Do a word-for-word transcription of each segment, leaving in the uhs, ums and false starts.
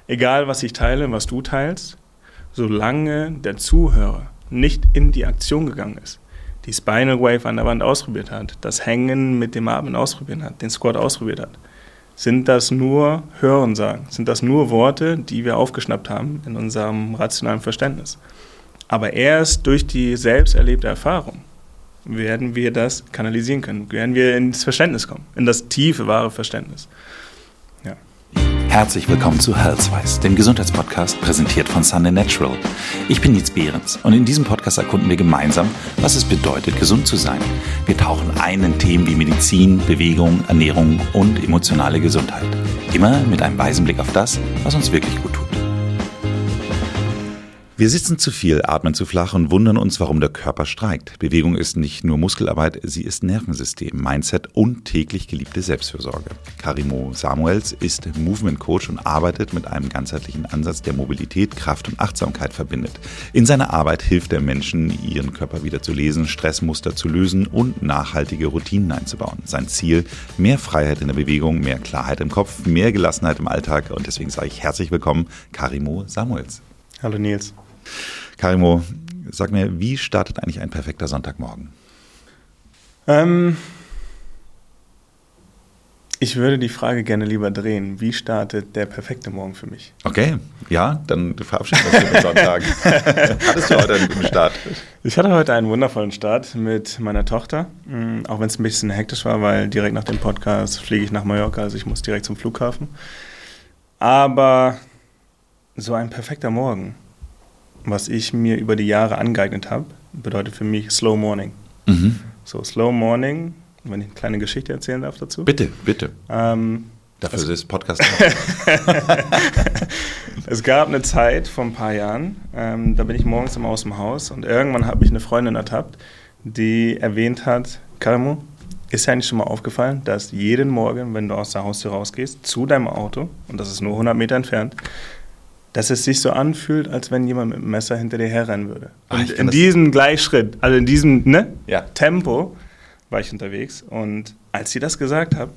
Egal, was ich teile, was du teilst, solange der Zuhörer nicht in die Aktion gegangen ist, die Spinal Wave an der Wand ausprobiert hat, das Hängen mit dem Atmen ausprobiert hat, den Squat ausprobiert hat, sind das nur Hörensagen, sind das nur Worte, die wir aufgeschnappt haben in unserem rationalen Verständnis. Aber erst durch die selbst erlebte Erfahrung werden wir das kanalisieren können, werden wir ins Verständnis kommen, in das tiefe, wahre Verständnis. Ja. Herzlich willkommen zu Healthwise, dem Gesundheitspodcast, präsentiert von Sunday Natural. Ich bin Nils Behrens und in diesem Podcast erkunden wir gemeinsam, was es bedeutet, gesund zu sein. Wir tauchen ein in Themen wie Medizin, Bewegung, Ernährung und emotionale Gesundheit. Immer mit einem weisen Blick auf das, was uns wirklich gut tut. Wir sitzen zu viel, atmen zu flach und wundern uns, warum der Körper streikt. Bewegung ist nicht nur Muskelarbeit, sie ist Nervensystem, Mindset und täglich geliebte Selbstfürsorge. Karimo Samuels ist Movement Coach und arbeitet mit einem ganzheitlichen Ansatz, der Mobilität, Kraft und Achtsamkeit verbindet. In seiner Arbeit hilft er Menschen, ihren Körper wieder zu lesen, Stressmuster zu lösen und nachhaltige Routinen einzubauen. Sein Ziel: mehr Freiheit in der Bewegung, mehr Klarheit im Kopf, mehr Gelassenheit im Alltag. Und deswegen sage ich herzlich willkommen, Karimo Samuels. Hallo Nils. Karimo, sag mir, wie startet eigentlich ein perfekter Sonntagmorgen? Ähm, ich würde die Frage gerne lieber drehen. Wie startet der perfekte Morgen für mich? Okay, ja, dann verabschieden wir uns mit Sonntag. Hattest du heute einen guten Start? Ich hatte heute einen wundervollen Start mit meiner Tochter, auch wenn es ein bisschen hektisch war, weil direkt nach dem Podcast fliege ich nach Mallorca, also ich muss direkt zum Flughafen. Aber so ein perfekter Morgen, was ich mir über die Jahre angeeignet habe, bedeutet für mich Slow Morning. Mhm. So, Slow Morning, wenn ich eine kleine Geschichte erzählen darf dazu. Bitte, bitte. Ähm, Dafür ist das Podcast. Es gab eine Zeit vor ein paar Jahren, ähm, da bin ich morgens immer aus dem Haus und irgendwann habe ich eine Freundin ertappt, die erwähnt hat, Karimo, ist ja eigentlich schon mal aufgefallen, dass jeden Morgen, wenn du aus der Haustür rausgehst, zu deinem Auto, und das ist nur hundert Meter entfernt, dass es sich so anfühlt, als wenn jemand mit dem Messer hinter dir herrennen würde. Und Ach, in diesem Gleichschritt, also in diesem ne, ja. Tempo war ich unterwegs. Und als sie das gesagt hat,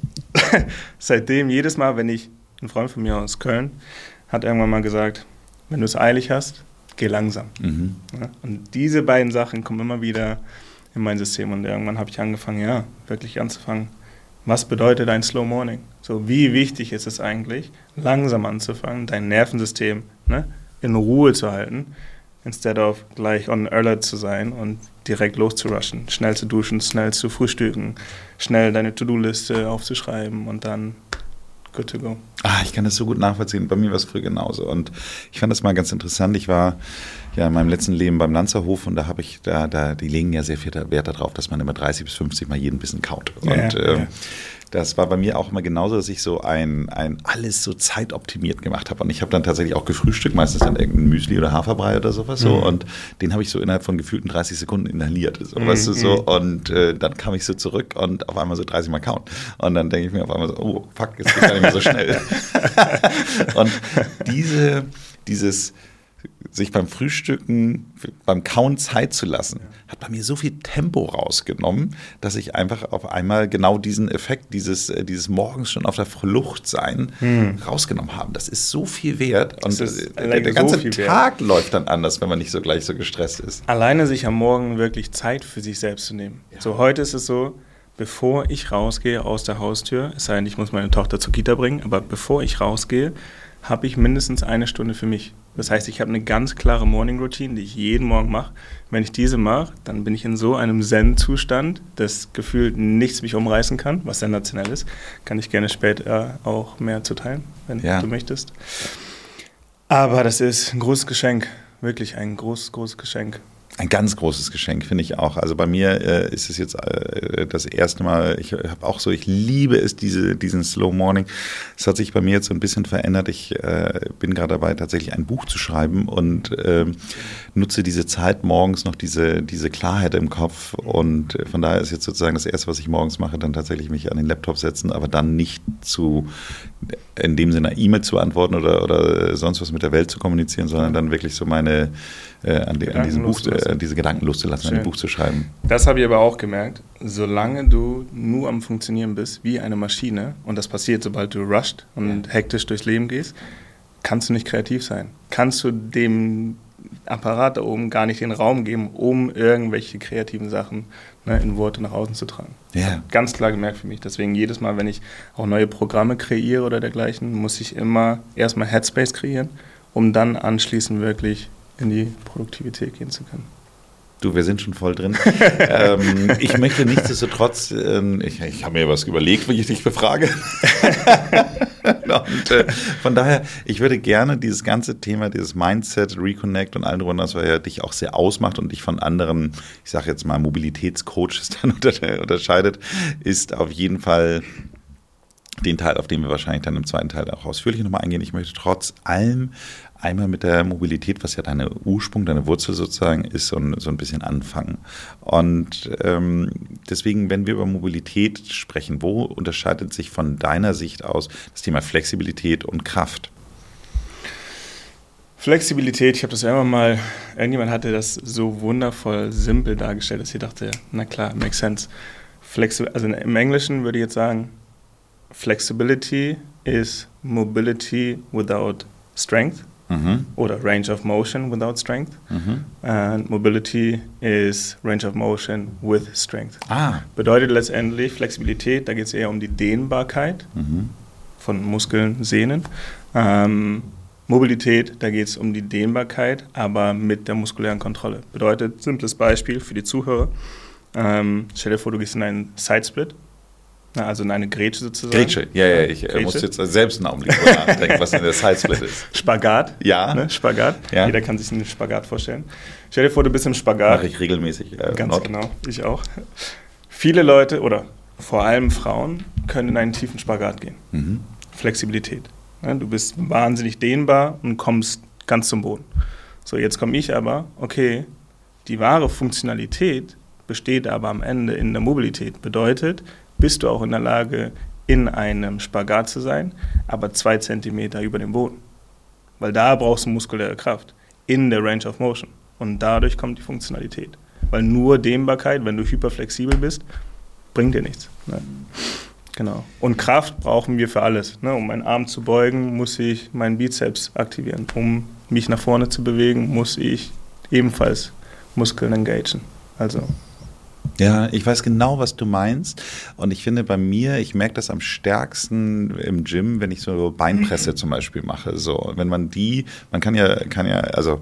seitdem jedes Mal, wenn ich, ein Freund von mir aus Köln, hat irgendwann mal gesagt, wenn du es eilig hast, geh langsam. Mhm. Ja, und diese beiden Sachen kommen immer wieder in mein System. Und irgendwann habe ich angefangen, ja, wirklich anzufangen, was bedeutet ein Slow Morning? So, wie wichtig ist es eigentlich, langsam anzufangen, dein Nervensystem ne, in Ruhe zu halten, instead of gleich on alert zu sein und direkt loszurushen, schnell zu duschen, schnell zu frühstücken, schnell deine To-Do-Liste aufzuschreiben und dann good to go. Ah, ich kann das so gut nachvollziehen. Bei mir war es früher genauso. Und ich fand das mal ganz interessant. Ich war ja in meinem letzten Leben beim Lanzerhof und da habe ich, da, da, die legen ja sehr viel Wert darauf, dass man immer dreißig bis fünfzig Mal jeden Bissen kaut. Und ja, ja. Ähm, das war bei mir auch immer genauso, dass ich so ein, ein alles so zeitoptimiert gemacht habe. Und ich habe dann tatsächlich auch gefrühstückt, meistens dann irgendein Müsli oder Haferbrei oder sowas. Mhm. So. Und den habe ich so innerhalb von gefühlten dreißig Sekunden inhaliert. So, mhm. weißt du, so. Und äh, dann kam ich so zurück und auf einmal so dreißig Mal kauen. Und dann denke ich mir auf einmal so, oh fuck, jetzt geht gar nicht mehr so schnell. Und diese, dieses sich beim Frühstücken, beim Kauen Zeit zu lassen, hat bei mir so viel Tempo rausgenommen, dass ich einfach auf einmal genau diesen Effekt, dieses, dieses morgens schon auf der Flucht sein, hm. rausgenommen habe. Das ist so viel wert und der, der ganze so Tag wert. Läuft dann anders, wenn man nicht so gleich so gestresst ist. Alleine sich am Morgen wirklich Zeit für sich selbst zu nehmen. Ja. So, heute ist es so, bevor ich rausgehe aus der Haustür, es sei denn, ich muss meine Tochter zur Kita bringen, aber bevor ich rausgehe, habe ich mindestens eine Stunde für mich. Das heißt, ich habe eine ganz klare Morning Routine, die ich jeden Morgen mache. Wenn ich diese mache, dann bin ich in so einem Zen-Zustand, dass gefühlt nichts mich umreißen kann, was sensationell ist. Kann ich gerne später auch mehr zuteilen, wenn ja. du möchtest. Aber das ist ein großes Geschenk, wirklich ein großes, großes Geschenk. Ein ganz großes Geschenk, finde ich auch. Also bei mir äh, ist es jetzt äh, das erste Mal, ich habe auch so, ich liebe es, diese, diesen Slow Morning. Es hat sich bei mir jetzt so ein bisschen verändert. Ich äh, bin gerade dabei, tatsächlich ein Buch zu schreiben und äh, nutze diese Zeit morgens noch, diese, diese Klarheit im Kopf. Und von daher ist jetzt sozusagen das Erste, was ich morgens mache, dann tatsächlich mich an den Laptop setzen, aber dann nicht zu, in dem Sinne E-Mail zu antworten oder, oder sonst was mit der Welt zu kommunizieren, sondern dann wirklich so meine Äh, an, die, an diesem Buch, äh, diese Gedanken loszulassen, an dem Buch zu schreiben. Das habe ich aber auch gemerkt. Solange du nur am Funktionieren bist, wie eine Maschine, und das passiert, sobald du rusht und ja. hektisch durchs Leben gehst, kannst du nicht kreativ sein. Kannst du dem Apparat da oben gar nicht den Raum geben, um irgendwelche kreativen Sachen, ne, in Worte nach außen zu tragen. Ja. Ganz klar gemerkt für mich. Deswegen jedes Mal, wenn ich auch neue Programme kreiere oder dergleichen, muss ich immer erstmal Headspace kreieren, um dann anschließend wirklich in die Produktivität gehen zu können. Du, wir sind schon voll drin. ähm, ich möchte nichtsdestotrotz, äh, ich, ich habe mir was überlegt, wenn ich dich befrage. Und äh, von daher, ich würde gerne dieses ganze Thema, dieses Mindset, Reconnect und allen drunter, was ja dich auch sehr ausmacht und dich von anderen, ich sage jetzt mal Mobilitätscoaches dann unter, unterscheidet, ist auf jeden Fall den Teil, auf den wir wahrscheinlich dann im zweiten Teil auch ausführlich nochmal eingehen. Ich möchte trotz allem einmal mit der Mobilität, was ja deine Ursprung, deine Wurzel sozusagen ist, so ein, so ein bisschen anfangen. Und ähm, deswegen, wenn wir über Mobilität sprechen, wo unterscheidet sich von deiner Sicht aus das Thema Flexibilität und Kraft? Flexibilität, ich habe das ja immer mal, irgendjemand hatte das so wundervoll simpel dargestellt, dass ich dachte, na klar, makes sense. Flexi- also im Englischen würde ich jetzt sagen, Flexibility is mobility without strength. Mhm. Oder Range of Motion without Strength. Mhm. And Mobility is Range of Motion with Strength. Ah. Bedeutet letztendlich Flexibilität, da geht es eher um die Dehnbarkeit mhm. von Muskeln, Sehnen. Ähm, Mobilität, da geht es um die Dehnbarkeit, aber mit der muskulären Kontrolle. Bedeutet, simples Beispiel für die Zuhörer. Ähm, stell dir vor, du gehst in einen Sidesplit. Also in eine Grätsche sozusagen. Grätsche, ja, ja, ich Grätsche. muss jetzt selbst einen Augenblick nachdenken, was denn der Sidesplit ist. Spagat. Ja. Ne? Spagat. Ja. Jeder kann sich einen Spagat vorstellen. Stell dir vor, du bist im Spagat. Mache ich regelmäßig. Äh, Ganz not. genau, ich auch. Viele Leute, oder vor allem Frauen, können in einen tiefen Spagat gehen. Mhm. Flexibilität. Ne? Du bist wahnsinnig dehnbar und kommst ganz zum Boden. So, jetzt komme ich aber, okay, die wahre Funktionalität besteht aber am Ende in der Mobilität. Bedeutet, bist du auch in der Lage, in einem Spagat zu sein, aber zwei Zentimeter über dem Boden. Weil da brauchst du muskuläre Kraft in der Range of Motion. Und dadurch kommt die Funktionalität. Weil nur Dehnbarkeit, wenn du hyperflexibel bist, bringt dir nichts. Ne? Genau. Und Kraft brauchen wir für alles. Ne? Um meinen Arm zu beugen, muss ich meinen Bizeps aktivieren. Um mich nach vorne zu bewegen, muss ich ebenfalls Muskeln engagieren. Also... Ja, ich weiß genau, was du meinst. Und ich finde bei mir, ich merke das am stärksten im Gym, wenn ich so Beinpresse zum Beispiel mache. So, wenn man die, man kann ja, kann ja, also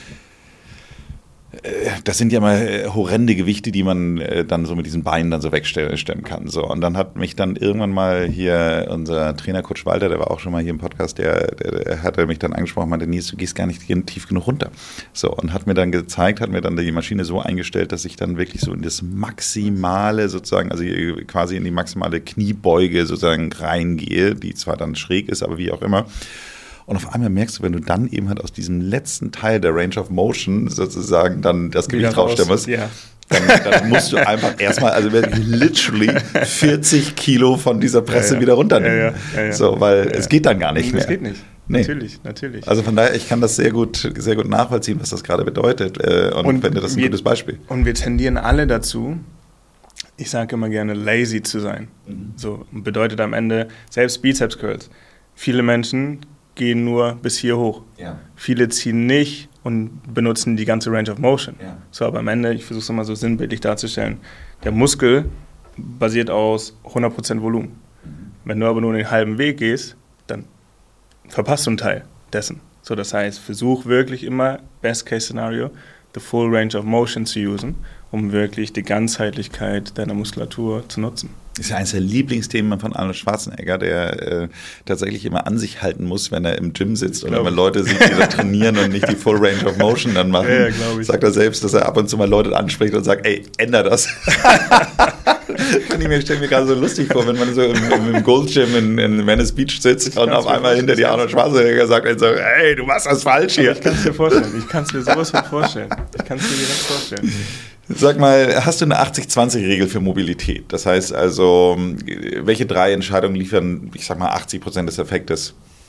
das sind ja mal horrende Gewichte, die man dann so mit diesen Beinen dann so wegstemmen kann. So, und dann hat mich dann irgendwann mal hier unser Trainer Coach Walter, der war auch schon mal hier im Podcast, der, der, der hatte mich dann angesprochen, meinte, Nils, du gehst gar nicht tief genug runter. So, und hat mir dann gezeigt, hat mir dann die Maschine so eingestellt, dass ich dann wirklich so in das maximale sozusagen, also quasi in die maximale Kniebeuge sozusagen reingehe, die zwar dann schräg ist, aber wie auch immer. Und auf einmal merkst du, wenn du dann eben halt aus diesem letzten Teil der Range of Motion sozusagen dann das Gewicht draufstellen musst, ja. dann, dann musst du einfach erstmal, also wirklich literally vierzig Kilo von dieser Presse ja, ja. wieder runternehmen. Ja, ja, ja, ja. So, weil ja, ja. es geht dann gar nicht das mehr. Das geht nicht. Nee. Natürlich, natürlich. Also von daher, ich kann das sehr gut, sehr gut nachvollziehen, was das gerade bedeutet. Und, und finde das ein wir, gutes Beispiel. Und wir tendieren alle dazu, ich sage immer gerne, lazy zu sein. Mhm. So bedeutet am Ende, selbst Bizeps Curls. Viele Menschen gehen nur bis hier hoch. Ja. Viele ziehen nicht und benutzen die ganze Range of Motion. Ja. So, aber am Ende, ich versuche es mal so sinnbildlich darzustellen, der Muskel basiert aus hundert Prozent Volumen. Mhm. Wenn du aber nur den halben Weg gehst, dann verpasst du einen Teil dessen. So, das heißt, versuch wirklich immer, Best Case Scenario, the full range of motion zu usen, um wirklich die Ganzheitlichkeit deiner Muskulatur zu nutzen. Das ist ja eines der Lieblingsthemen von Arnold Schwarzenegger, der äh, tatsächlich immer an sich halten muss, wenn er im Gym sitzt und wenn man Leute sieht, die da trainieren und nicht die Full Range of Motion dann machen. Ja, ja, sagt er selbst, dass er ab und zu mal Leute anspricht und sagt, ey, änder das. Kann ich mir, stelle mir gerade so lustig vor, wenn man so im, im Gold Gym in, in Venice Beach sitzt und auf einmal hinter die Arnold Schwarzenegger sagt und so, ey, du machst das falsch hier. Aber ich kann es dir vorstellen, ich kann es mir sowas von vorstellen. Ich kann es dir direkt vorstellen. Sag mal, hast du eine achtzig zwanzig Regel für Mobilität? Das heißt also, welche drei Entscheidungen liefern, ich sag mal, achtzig Prozent des Effektes?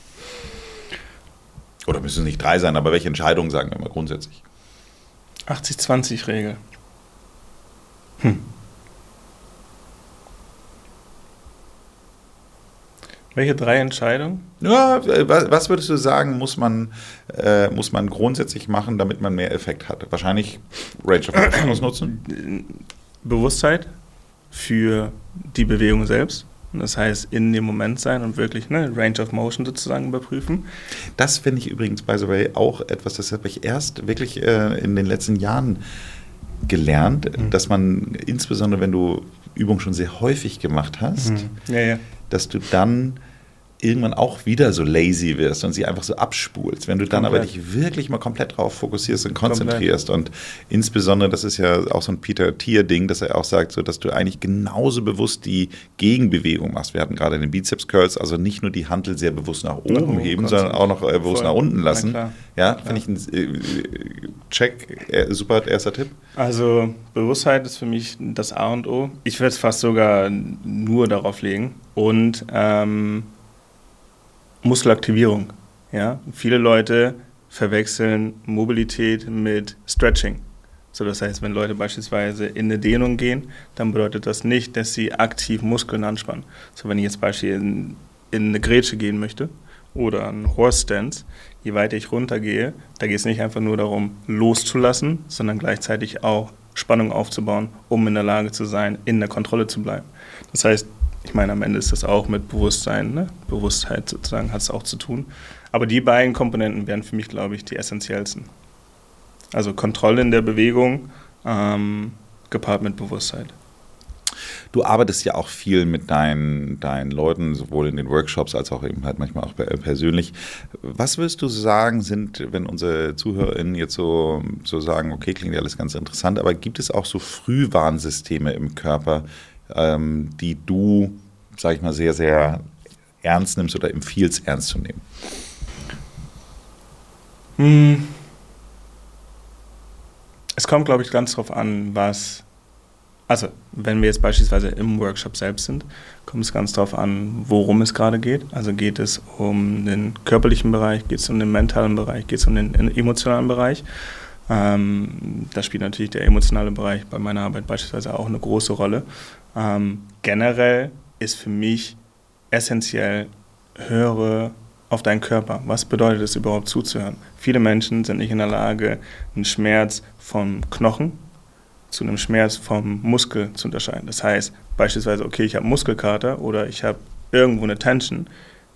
Oder müssen es nicht drei sein, aber welche Entscheidungen sagen wir mal grundsätzlich? achtzig zwanzig Regel. Hm. Welche drei Entscheidungen? Ja, was würdest du sagen, muss man, äh, muss man grundsätzlich machen, damit man mehr Effekt hat? Wahrscheinlich Range of Motion ausnutzen? Bewusstheit für die Bewegung selbst. Das heißt, in dem Moment sein und wirklich ne, Range of Motion sozusagen überprüfen. Das finde ich übrigens, by the way, auch etwas, das habe ich erst wirklich äh, in den letzten Jahren gelernt, mhm. dass man, insbesondere wenn du Übungen schon sehr häufig gemacht hast, mhm. ja, ja. dass du dann irgendwann auch wieder so lazy wirst und sie einfach so abspulst. Wenn du dann komplett. aber dich wirklich mal komplett drauf fokussierst und konzentrierst komplett. Und insbesondere, das ist ja auch so ein Peter Thiel-Ding, dass er auch sagt, so, dass du eigentlich genauso bewusst die Gegenbewegung machst. Wir hatten gerade den Bizeps-Curls, also nicht nur die Hantel sehr bewusst nach oben oh, heben, sondern auch noch äh, bewusst Voll. nach unten lassen. Ja, ja. finde ich ein äh, Check, äh, super erster Tipp. Also Bewusstheit ist für mich das A und O. Ich würde es fast sogar nur darauf legen. Und ähm, Muskelaktivierung. Ja? Viele Leute verwechseln Mobilität mit Stretching. So, das heißt, wenn Leute beispielsweise in eine Dehnung gehen, dann bedeutet das nicht, dass sie aktiv Muskeln anspannen. So, wenn ich jetzt beispielsweise in, in eine Grätsche gehen möchte oder einen Horse Stance, je weiter ich runtergehe, da geht es nicht einfach nur darum, loszulassen, sondern gleichzeitig auch Spannung aufzubauen, um in der Lage zu sein, in der Kontrolle zu bleiben. Das heißt, ich meine, am Ende ist das auch mit Bewusstsein, ne? Bewusstheit sozusagen hat es auch zu tun. Aber die beiden Komponenten wären für mich, glaube ich, die essentiellsten. Also Kontrolle in der Bewegung ähm, gepaart mit Bewusstheit. Du arbeitest ja auch viel mit deinen, deinen Leuten, sowohl in den Workshops als auch eben halt manchmal auch persönlich. Was würdest du sagen, sind, wenn unsere ZuhörerInnen jetzt so, so sagen, okay, klingt ja alles ganz interessant, aber gibt es auch so Frühwarnsysteme im Körper, ähm, die du, sag ich mal, sehr, sehr ernst nimmst oder empfiehlst, ernst zu nehmen? Hm. Es kommt, glaube ich, ganz drauf an, was, also wenn wir jetzt beispielsweise im Workshop selbst sind, kommt es ganz drauf an, worum es gerade geht. Also geht es um den körperlichen Bereich, geht es um den mentalen Bereich, geht es um den emotionalen Bereich. Ähm, da spielt natürlich der emotionale Bereich bei meiner Arbeit beispielsweise auch eine große Rolle. Ähm, generell ist für mich essentiell, höre auf deinen Körper. Was bedeutet es überhaupt zuzuhören? Viele Menschen sind nicht in der Lage, einen Schmerz vom Knochen zu einem Schmerz vom Muskel zu unterscheiden. Das heißt beispielsweise, okay, ich habe Muskelkater oder ich habe irgendwo eine Tension,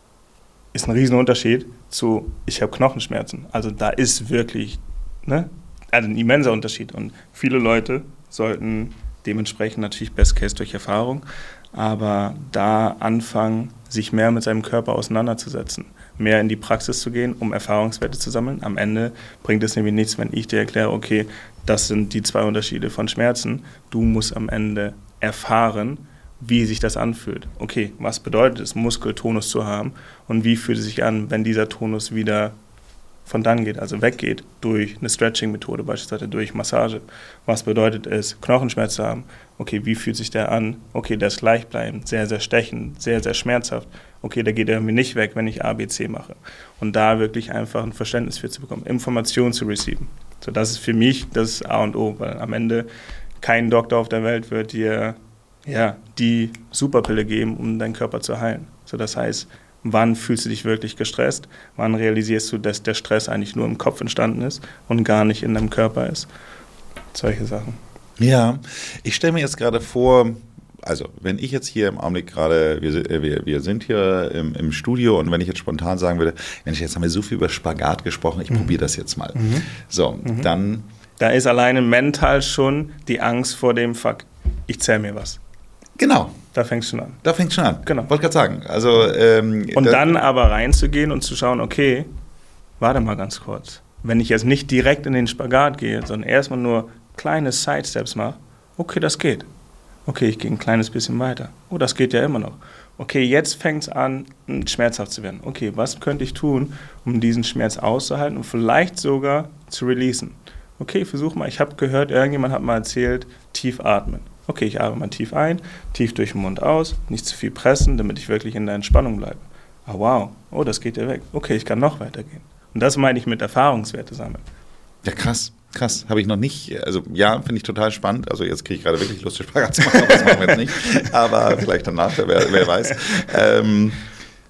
ist ein Riesenunterschied zu, ich habe Knochenschmerzen. Also da ist wirklich ne, also ein immenser Unterschied. Und viele Leute sollten dementsprechend natürlich Best Case durch Erfahrung, aber da anfangen, sich mehr mit seinem Körper auseinanderzusetzen, mehr in die Praxis zu gehen, um Erfahrungswerte zu sammeln. Am Ende bringt es nämlich nichts, wenn ich dir erkläre, okay, das sind die zwei Unterschiede von Schmerzen. Du musst am Ende erfahren, wie sich das anfühlt. Okay, was bedeutet es, Muskeltonus zu haben und wie fühlt es sich an, wenn dieser Tonus wieder von dann geht, also weggeht, durch eine Stretching-Methode, beispielsweise durch Massage. Was bedeutet es, Knochenschmerz zu haben? Okay, wie fühlt sich der an? Okay, der ist gleichbleibend, sehr, sehr stechend, sehr, sehr schmerzhaft. Okay, der geht irgendwie nicht weg, wenn ich A, B, C mache. Und da wirklich einfach ein Verständnis für zu bekommen, Informationen zu receiven. So, das ist für mich das A und O, weil am Ende kein Doktor auf der Welt wird dir ja, die Superpille geben, um deinen Körper zu heilen. So, das heißt, wann fühlst du dich wirklich gestresst? Wann realisierst du, dass der Stress eigentlich nur im Kopf entstanden ist und gar nicht in deinem Körper ist? Solche Sachen. Ja, ich stelle mir jetzt gerade vor, also wenn ich jetzt hier im Augenblick gerade, wir, wir, wir sind hier im, im Studio und wenn ich jetzt spontan sagen würde, Mensch, jetzt haben wir so viel über Spagat gesprochen, ich mhm. probiere das jetzt mal. Mhm. So, mhm. dann... Da ist alleine mental schon die Angst vor dem Fuck, ich zähle mir was. Genau. Da fängst du schon an. Da fängst du schon an. Genau. Wollte gerade sagen. Also, ähm, und dann aber reinzugehen und zu schauen, okay, warte mal ganz kurz. Wenn ich jetzt nicht direkt in den Spagat gehe, sondern erstmal nur kleine Sidesteps mache, okay, das geht. Okay, ich gehe ein kleines bisschen weiter. Oh, das geht ja immer noch. Okay, jetzt fängt es an, schmerzhaft zu werden. Okay, was könnte ich tun, um diesen Schmerz auszuhalten und vielleicht sogar zu releasen? Okay, versuch mal. Ich habe gehört, irgendjemand hat mal erzählt, tief atmen. Okay, ich atme mal tief ein, tief durch den Mund aus, nicht zu viel pressen, damit ich wirklich in der Entspannung bleibe. Ah, wow, oh, das geht ja weg. Okay, ich kann noch weitergehen. Und das meine ich mit Erfahrungswerte sammeln. Ja, krass, krass. Habe ich noch nicht, also ja, finde ich total spannend. Also jetzt kriege ich gerade wirklich Lust, Spagat zu machen, aber das machen wir jetzt nicht. Aber vielleicht danach, wer, wer weiß. Ähm,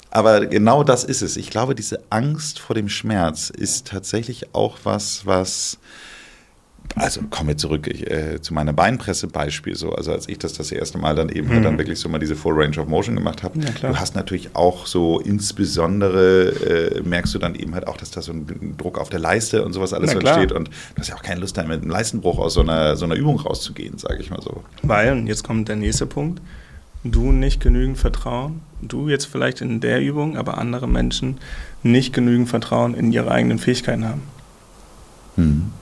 Aber genau das ist es. Ich glaube, diese Angst vor dem Schmerz ist tatsächlich auch was, was, also kommen wir zurück ich, äh, zu meiner Beinpresse-Beispiel. So. Also als ich das das erste Mal dann eben mhm. halt dann wirklich so mal diese Full Range of Motion gemacht habe, ja, du hast natürlich auch so insbesondere, äh, merkst du dann eben halt auch, dass da so ein Druck auf der Leiste und sowas alles entsteht. Und du hast ja auch keine Lust, dann mit einem Leistenbruch aus so einer, so einer Übung rauszugehen, sage ich mal so. Weil, und jetzt kommt der nächste Punkt, du nicht genügend Vertrauen, du jetzt vielleicht in der Übung, aber andere Menschen nicht genügend Vertrauen in ihre eigenen Fähigkeiten haben. Hm.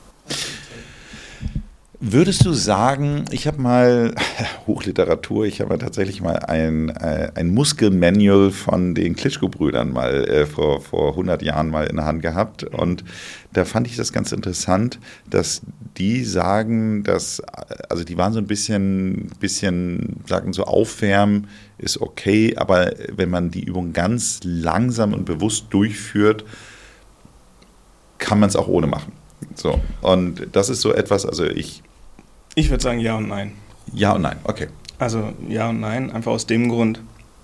Würdest du sagen, ich habe mal, Hochliteratur, ich habe mal tatsächlich mal ein, ein Muskelmanual von den Klitschko-Brüdern mal äh, vor, vor hundert Jahren mal in der Hand gehabt und da fand ich das ganz interessant, dass die sagen, dass, also die waren so ein bisschen, bisschen sagen so aufwärmen ist okay, aber wenn man die Übung ganz langsam und bewusst durchführt, kann man es auch ohne machen. So, und das ist so etwas, also ich... Ich würde sagen ja und nein. Ja und nein, okay. Also ja und nein, einfach aus dem Grund.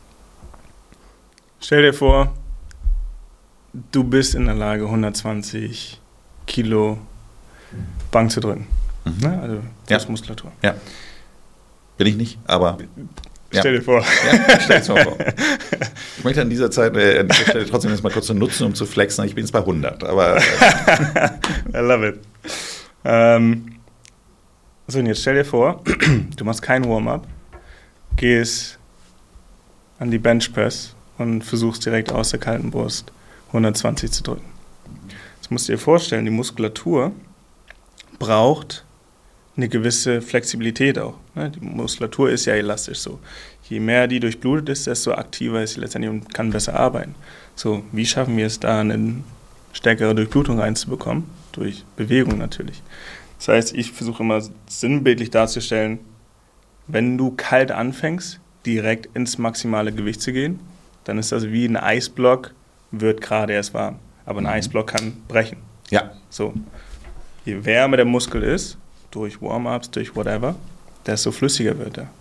Stell dir vor, du bist in der Lage, hundertzwanzig Kilo Bank zu drücken. Mhm. Ne? Also Brustmuskulatur. Ja. ja. Bin ich nicht, aber... Stell ja. dir vor. Ja, stell dir mal vor. Ich möchte an dieser Zeit, äh, an dieser Stelle trotzdem jetzt mal kurz so nutzen, um zu flexen. Ich bin jetzt bei hundert, aber... Äh. I love it. Ähm, so, und jetzt stell dir vor, du machst kein Warm-up, gehst an die Benchpress und versuchst direkt aus der kalten Brust hundertzwanzig zu drücken. Jetzt musst du dir vorstellen, die Muskulatur braucht eine gewisse Flexibilität auch. Ne? Die Muskulatur ist ja elastisch so. Je mehr die durchblutet ist, desto aktiver ist sie letztendlich und kann besser arbeiten. So, wie schaffen wir es da, eine stärkere Durchblutung reinzubekommen? Durch Bewegung natürlich. Das heißt, ich versuche immer sinnbildlich darzustellen, wenn du kalt anfängst, direkt ins maximale Gewicht zu gehen, dann ist das wie ein Eisblock, wird gerade erst warm. Aber ein mhm. Eisblock kann brechen. Ja. So. Je wärmer der Muskel ist, durch Warm-ups, durch whatever, desto flüssiger wird er.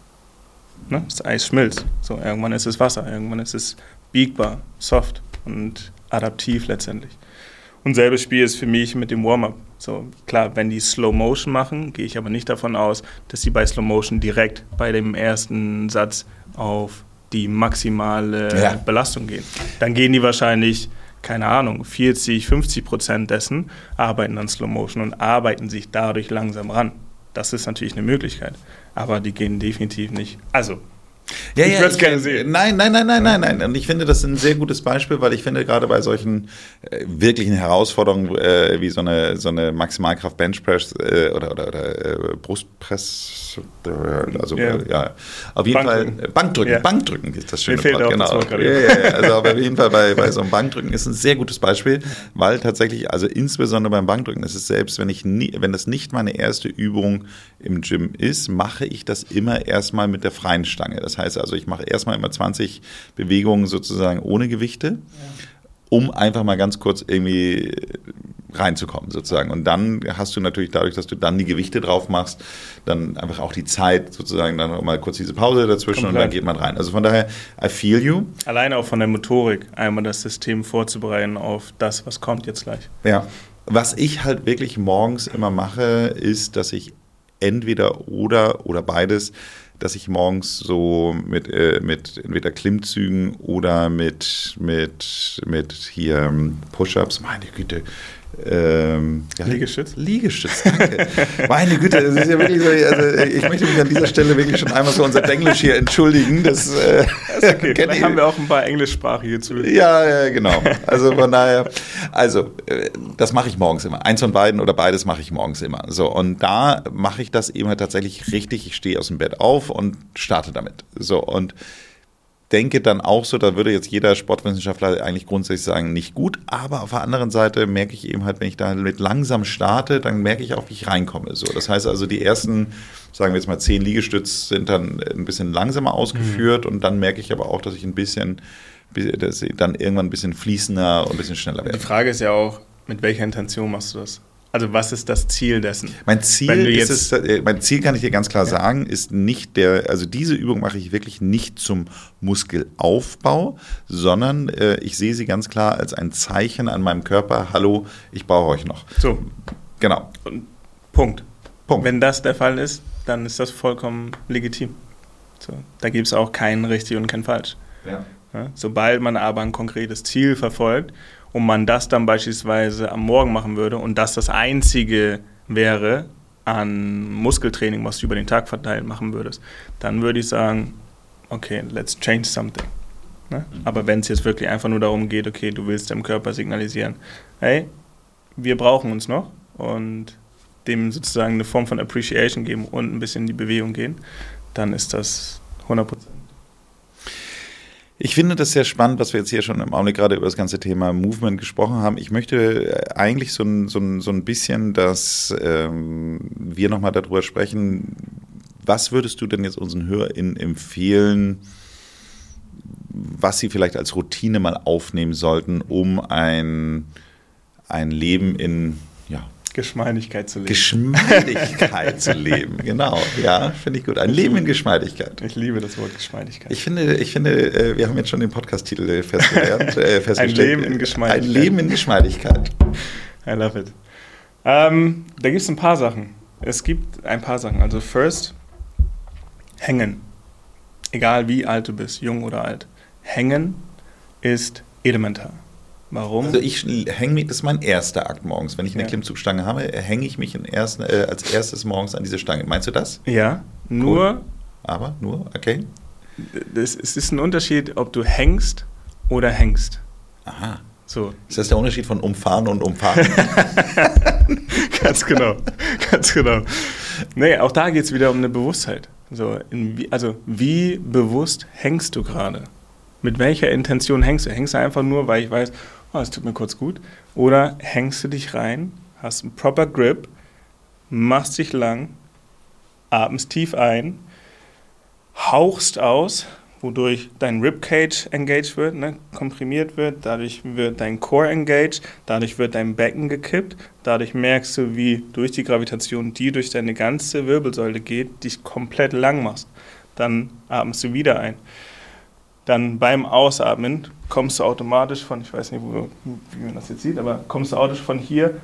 Ne? Das Eis schmilzt. So, irgendwann ist es Wasser, irgendwann ist es biegbar, soft und adaptiv letztendlich. Und selbes Spiel ist für mich mit dem Warm-up. So, klar, wenn die Slow Motion machen, gehe ich aber nicht davon aus, dass die bei Slow Motion direkt bei dem ersten Satz auf die maximale ja. Belastung gehen. Dann gehen die wahrscheinlich, keine Ahnung, vierzig, fünfzig Prozent dessen, arbeiten dann Slow Motion und arbeiten sich dadurch langsam ran. Das ist natürlich eine Möglichkeit, aber die gehen definitiv nicht. Also, ja, ich ja, würde es gerne sehen. Nein, nein, nein, nein, nein, nein. Und ich finde, das ist ein sehr gutes Beispiel, weil ich finde, gerade bei solchen äh, wirklichen Herausforderungen äh, wie so eine, so eine Maximalkraft Benchpress äh, oder, oder, oder äh, Brustpress, äh, also yeah. äh, ja, auf jeden Bankdrücken. Fall äh, Bankdrücken, yeah. Bankdrücken ist das schöne Mir fehlt Wort, auch genau. das Wort ja, ja, ja. Also auf jeden Fall bei, bei so einem Bankdrücken ist ein sehr gutes Beispiel, weil tatsächlich, also insbesondere beim Bankdrücken ist es selbst, wenn ich nie, wenn das nicht meine erste Übung im Gym ist, mache ich das immer erstmal mit der freien Stange. Das heißt also, ich mache erstmal immer zwanzig Bewegungen sozusagen ohne Gewichte, ja. um einfach mal ganz kurz irgendwie reinzukommen sozusagen. Und dann hast du natürlich dadurch, dass du dann die Gewichte drauf machst, dann einfach auch die Zeit sozusagen, dann noch mal kurz diese Pause dazwischen Komplett. Und dann geht man rein. Also von daher, I feel you. Alleine auch von der Motorik, einmal das System vorzubereiten auf das, was kommt jetzt gleich. Ja, was ich halt wirklich morgens immer mache, ist, dass ich entweder oder oder beides, dass ich morgens so mit, äh, mit entweder Klimmzügen oder mit, mit, mit hier Push-Ups, meine Güte, ähm, ja, Liegestütz? Liegestütz, danke. Meine Güte, das ist ja wirklich so, also ich möchte mich an dieser Stelle wirklich schon einmal für unser Englisch hier entschuldigen. Das, äh, das ist okay, vielleicht haben wir auch ein paar englischsprachige Zuhörer. Ja, ja, genau. Also von daher, also das mache ich morgens immer. Eins von beiden oder beides mache ich morgens immer. So, und da mache ich das eben halt tatsächlich richtig. Ich stehe aus dem Bett auf und starte damit. So, und denke dann auch so, da würde jetzt jeder Sportwissenschaftler eigentlich grundsätzlich sagen, nicht gut, aber auf der anderen Seite merke ich eben halt, wenn ich da mit langsam starte, dann merke ich auch, wie ich reinkomme. So, das heißt also, die ersten, sagen wir jetzt mal zehn Liegestütz sind dann ein bisschen langsamer ausgeführt mhm. und dann merke ich aber auch, dass ich ein bisschen, dass ich dann irgendwann ein bisschen fließender und ein bisschen schneller werde. Die Frage ist ja auch, mit welcher Intention machst du das? Also was ist das Ziel dessen? Mein Ziel, ist es, äh, mein Ziel kann ich dir ganz klar ja. sagen, ist nicht der, also diese Übung mache ich wirklich nicht zum Muskelaufbau, sondern äh, ich sehe sie ganz klar als ein Zeichen an meinem Körper, hallo, ich brauche euch noch. So. Genau. Und Punkt. Punkt. Wenn das der Fall ist, dann ist das vollkommen legitim. So. Da gibt es auch kein richtig und kein falsch. Ja. Ja? Sobald man aber ein konkretes Ziel verfolgt, und man das dann beispielsweise am Morgen machen würde und das das Einzige wäre an Muskeltraining, was du über den Tag verteilt machen würdest, dann würde ich sagen, okay, let's change something. Ne? Mhm. Aber wenn es jetzt wirklich einfach nur darum geht, okay, du willst dem Körper signalisieren, hey, wir brauchen uns noch und dem sozusagen eine Form von Appreciation geben und ein bisschen in die Bewegung gehen, dann ist das hundert Prozent. Ich finde das sehr spannend, was wir jetzt hier schon im Augenblick gerade über das ganze Thema Movement gesprochen haben. Ich möchte eigentlich so ein, so ein, so ein bisschen, dass ähm, wir nochmal darüber sprechen, was würdest du denn jetzt unseren HörerInnen empfehlen, was sie vielleicht als Routine mal aufnehmen sollten, um ein, ein Leben in, ja, Geschmeidigkeit zu leben. Geschmeidigkeit zu leben, genau. Ja, finde ich gut. Ein Leben in Geschmeidigkeit. Ich liebe das Wort Geschmeidigkeit. Ich finde, ich finde, wir haben jetzt schon den Podcast-Titel festgelernt. Äh, festgestellt. Ein Leben in Geschmeidigkeit. Ein Leben in Geschmeidigkeit. I love it. Ähm, da gibt es ein paar Sachen. Es gibt ein paar Sachen. Also first, hängen. Egal wie alt du bist, jung oder alt. Hängen ist elementar. Warum? Also ich hänge mich, das ist mein erster Akt morgens. Wenn ich eine ja. Klimmzugstange habe, hänge ich mich in ersten, äh, als erstes morgens an diese Stange. Meinst du das? Ja, nur... Cool. Aber, nur, okay. Das, es ist ein Unterschied, ob du hängst oder hängst. Aha. So. Ist das der Unterschied von umfahren und umfahren? Ganz genau, ganz genau. Nee, auch da geht es wieder um eine Bewusstheit. So, in wie, also wie bewusst hängst du gerade? Mit welcher Intention hängst du? Hängst du einfach nur, weil ich weiß, oh, es tut mir kurz gut? Oder hängst du dich rein, hast einen proper Grip, machst dich lang, atmest tief ein, hauchst aus, wodurch dein Ribcage engaged wird, ne, komprimiert wird, dadurch wird dein Core engaged, dadurch wird dein Becken gekippt, dadurch merkst du, wie durch die Gravitation, die durch deine ganze Wirbelsäule geht, dich komplett lang machst. Dann atmest du wieder ein. Dann beim Ausatmen kommst du automatisch von, ich weiß nicht, wo, wie man das jetzt sieht, aber kommst du automatisch von hier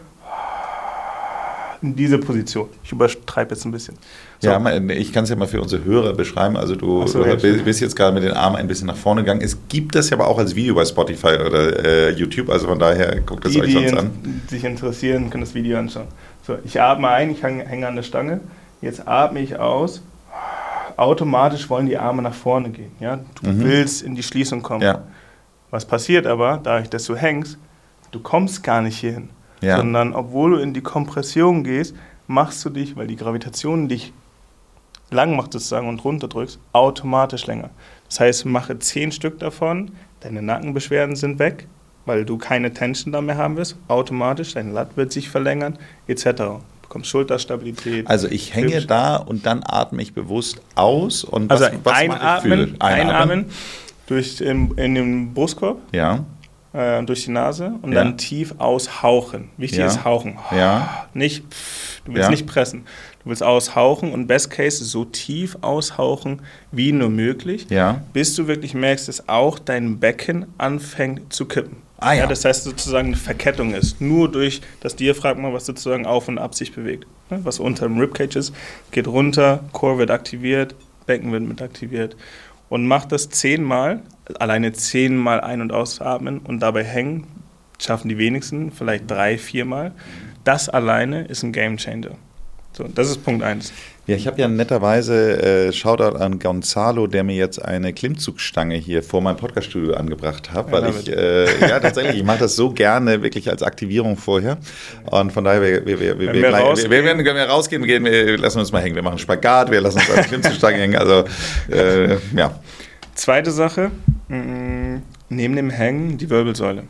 in diese Position. Ich übertreibe jetzt ein bisschen. So. Ja, ich kann es ja mal für unsere Hörer beschreiben. Also du so, ja, bist jetzt gerade mit den Armen ein bisschen nach vorne gegangen. Es gibt das ja aber auch als Video bei Spotify oder äh, YouTube. Also von daher guckt es euch sonst an. Die, die sich interessieren, können das Video anschauen. So, ich atme ein, ich hänge an der Stange. Jetzt atme ich aus. Automatisch wollen die Arme nach vorne gehen. Ja? Du mhm. willst in die Schließung kommen. Ja. Was passiert aber, dadurch, dass du hängst, du kommst gar nicht hierhin. Ja. Sondern obwohl du in die Kompression gehst, machst du dich, weil die Gravitation dich lang macht sozusagen und runterdrückst, automatisch länger. Das heißt, mache zehn Stück davon, deine Nackenbeschwerden sind weg, weil du keine Tension da mehr haben wirst, automatisch, dein Lat wird sich verlängern, et cetera. Du bekommst Schulterstabilität. Also ich hänge Hübsch. da und dann atme ich bewusst aus und was, was, was einatmen, mache ich? Einatmen, einatmen durch in, in den Brustkorb. Ja. Äh, durch die Nase und ja. dann tief aushauchen. Wichtig ja. ist hauchen. Ja. Nicht, du willst ja. nicht pressen. Du willst aushauchen und best case so tief aushauchen wie nur möglich, ja. bis du wirklich merkst, dass auch dein Becken anfängt zu kippen. Ah, ja. Ja, das heißt sozusagen eine Verkettung ist. Nur durch das Diaphragma, was sozusagen auf und ab sich bewegt. Was unter dem Ribcage ist, geht runter, Core wird aktiviert, Becken wird mit aktiviert. Und mach das zehnmal, alleine zehnmal ein- und ausatmen und dabei hängen, schaffen die wenigsten, vielleicht drei, viermal. Das alleine ist ein Gamechanger. So, das ist Punkt eins. Ja, ich habe ja netterweise, äh, Shoutout an Gonzalo, der mir jetzt eine Klimmzugstange hier vor meinem Podcaststudio angebracht hat, weil ich, äh, ja tatsächlich, ich mache das so gerne wirklich als Aktivierung vorher und von daher, wir, wir, wir, wir, wir, gleich, wir, wir werden wenn wir rausgehen, gehen, wir lassen uns mal hängen, wir machen Spagat, wir lassen uns eine Klimmzugstange hängen, also äh, ja. Zweite Sache, mh, neben dem Hängen die Wirbelsäule.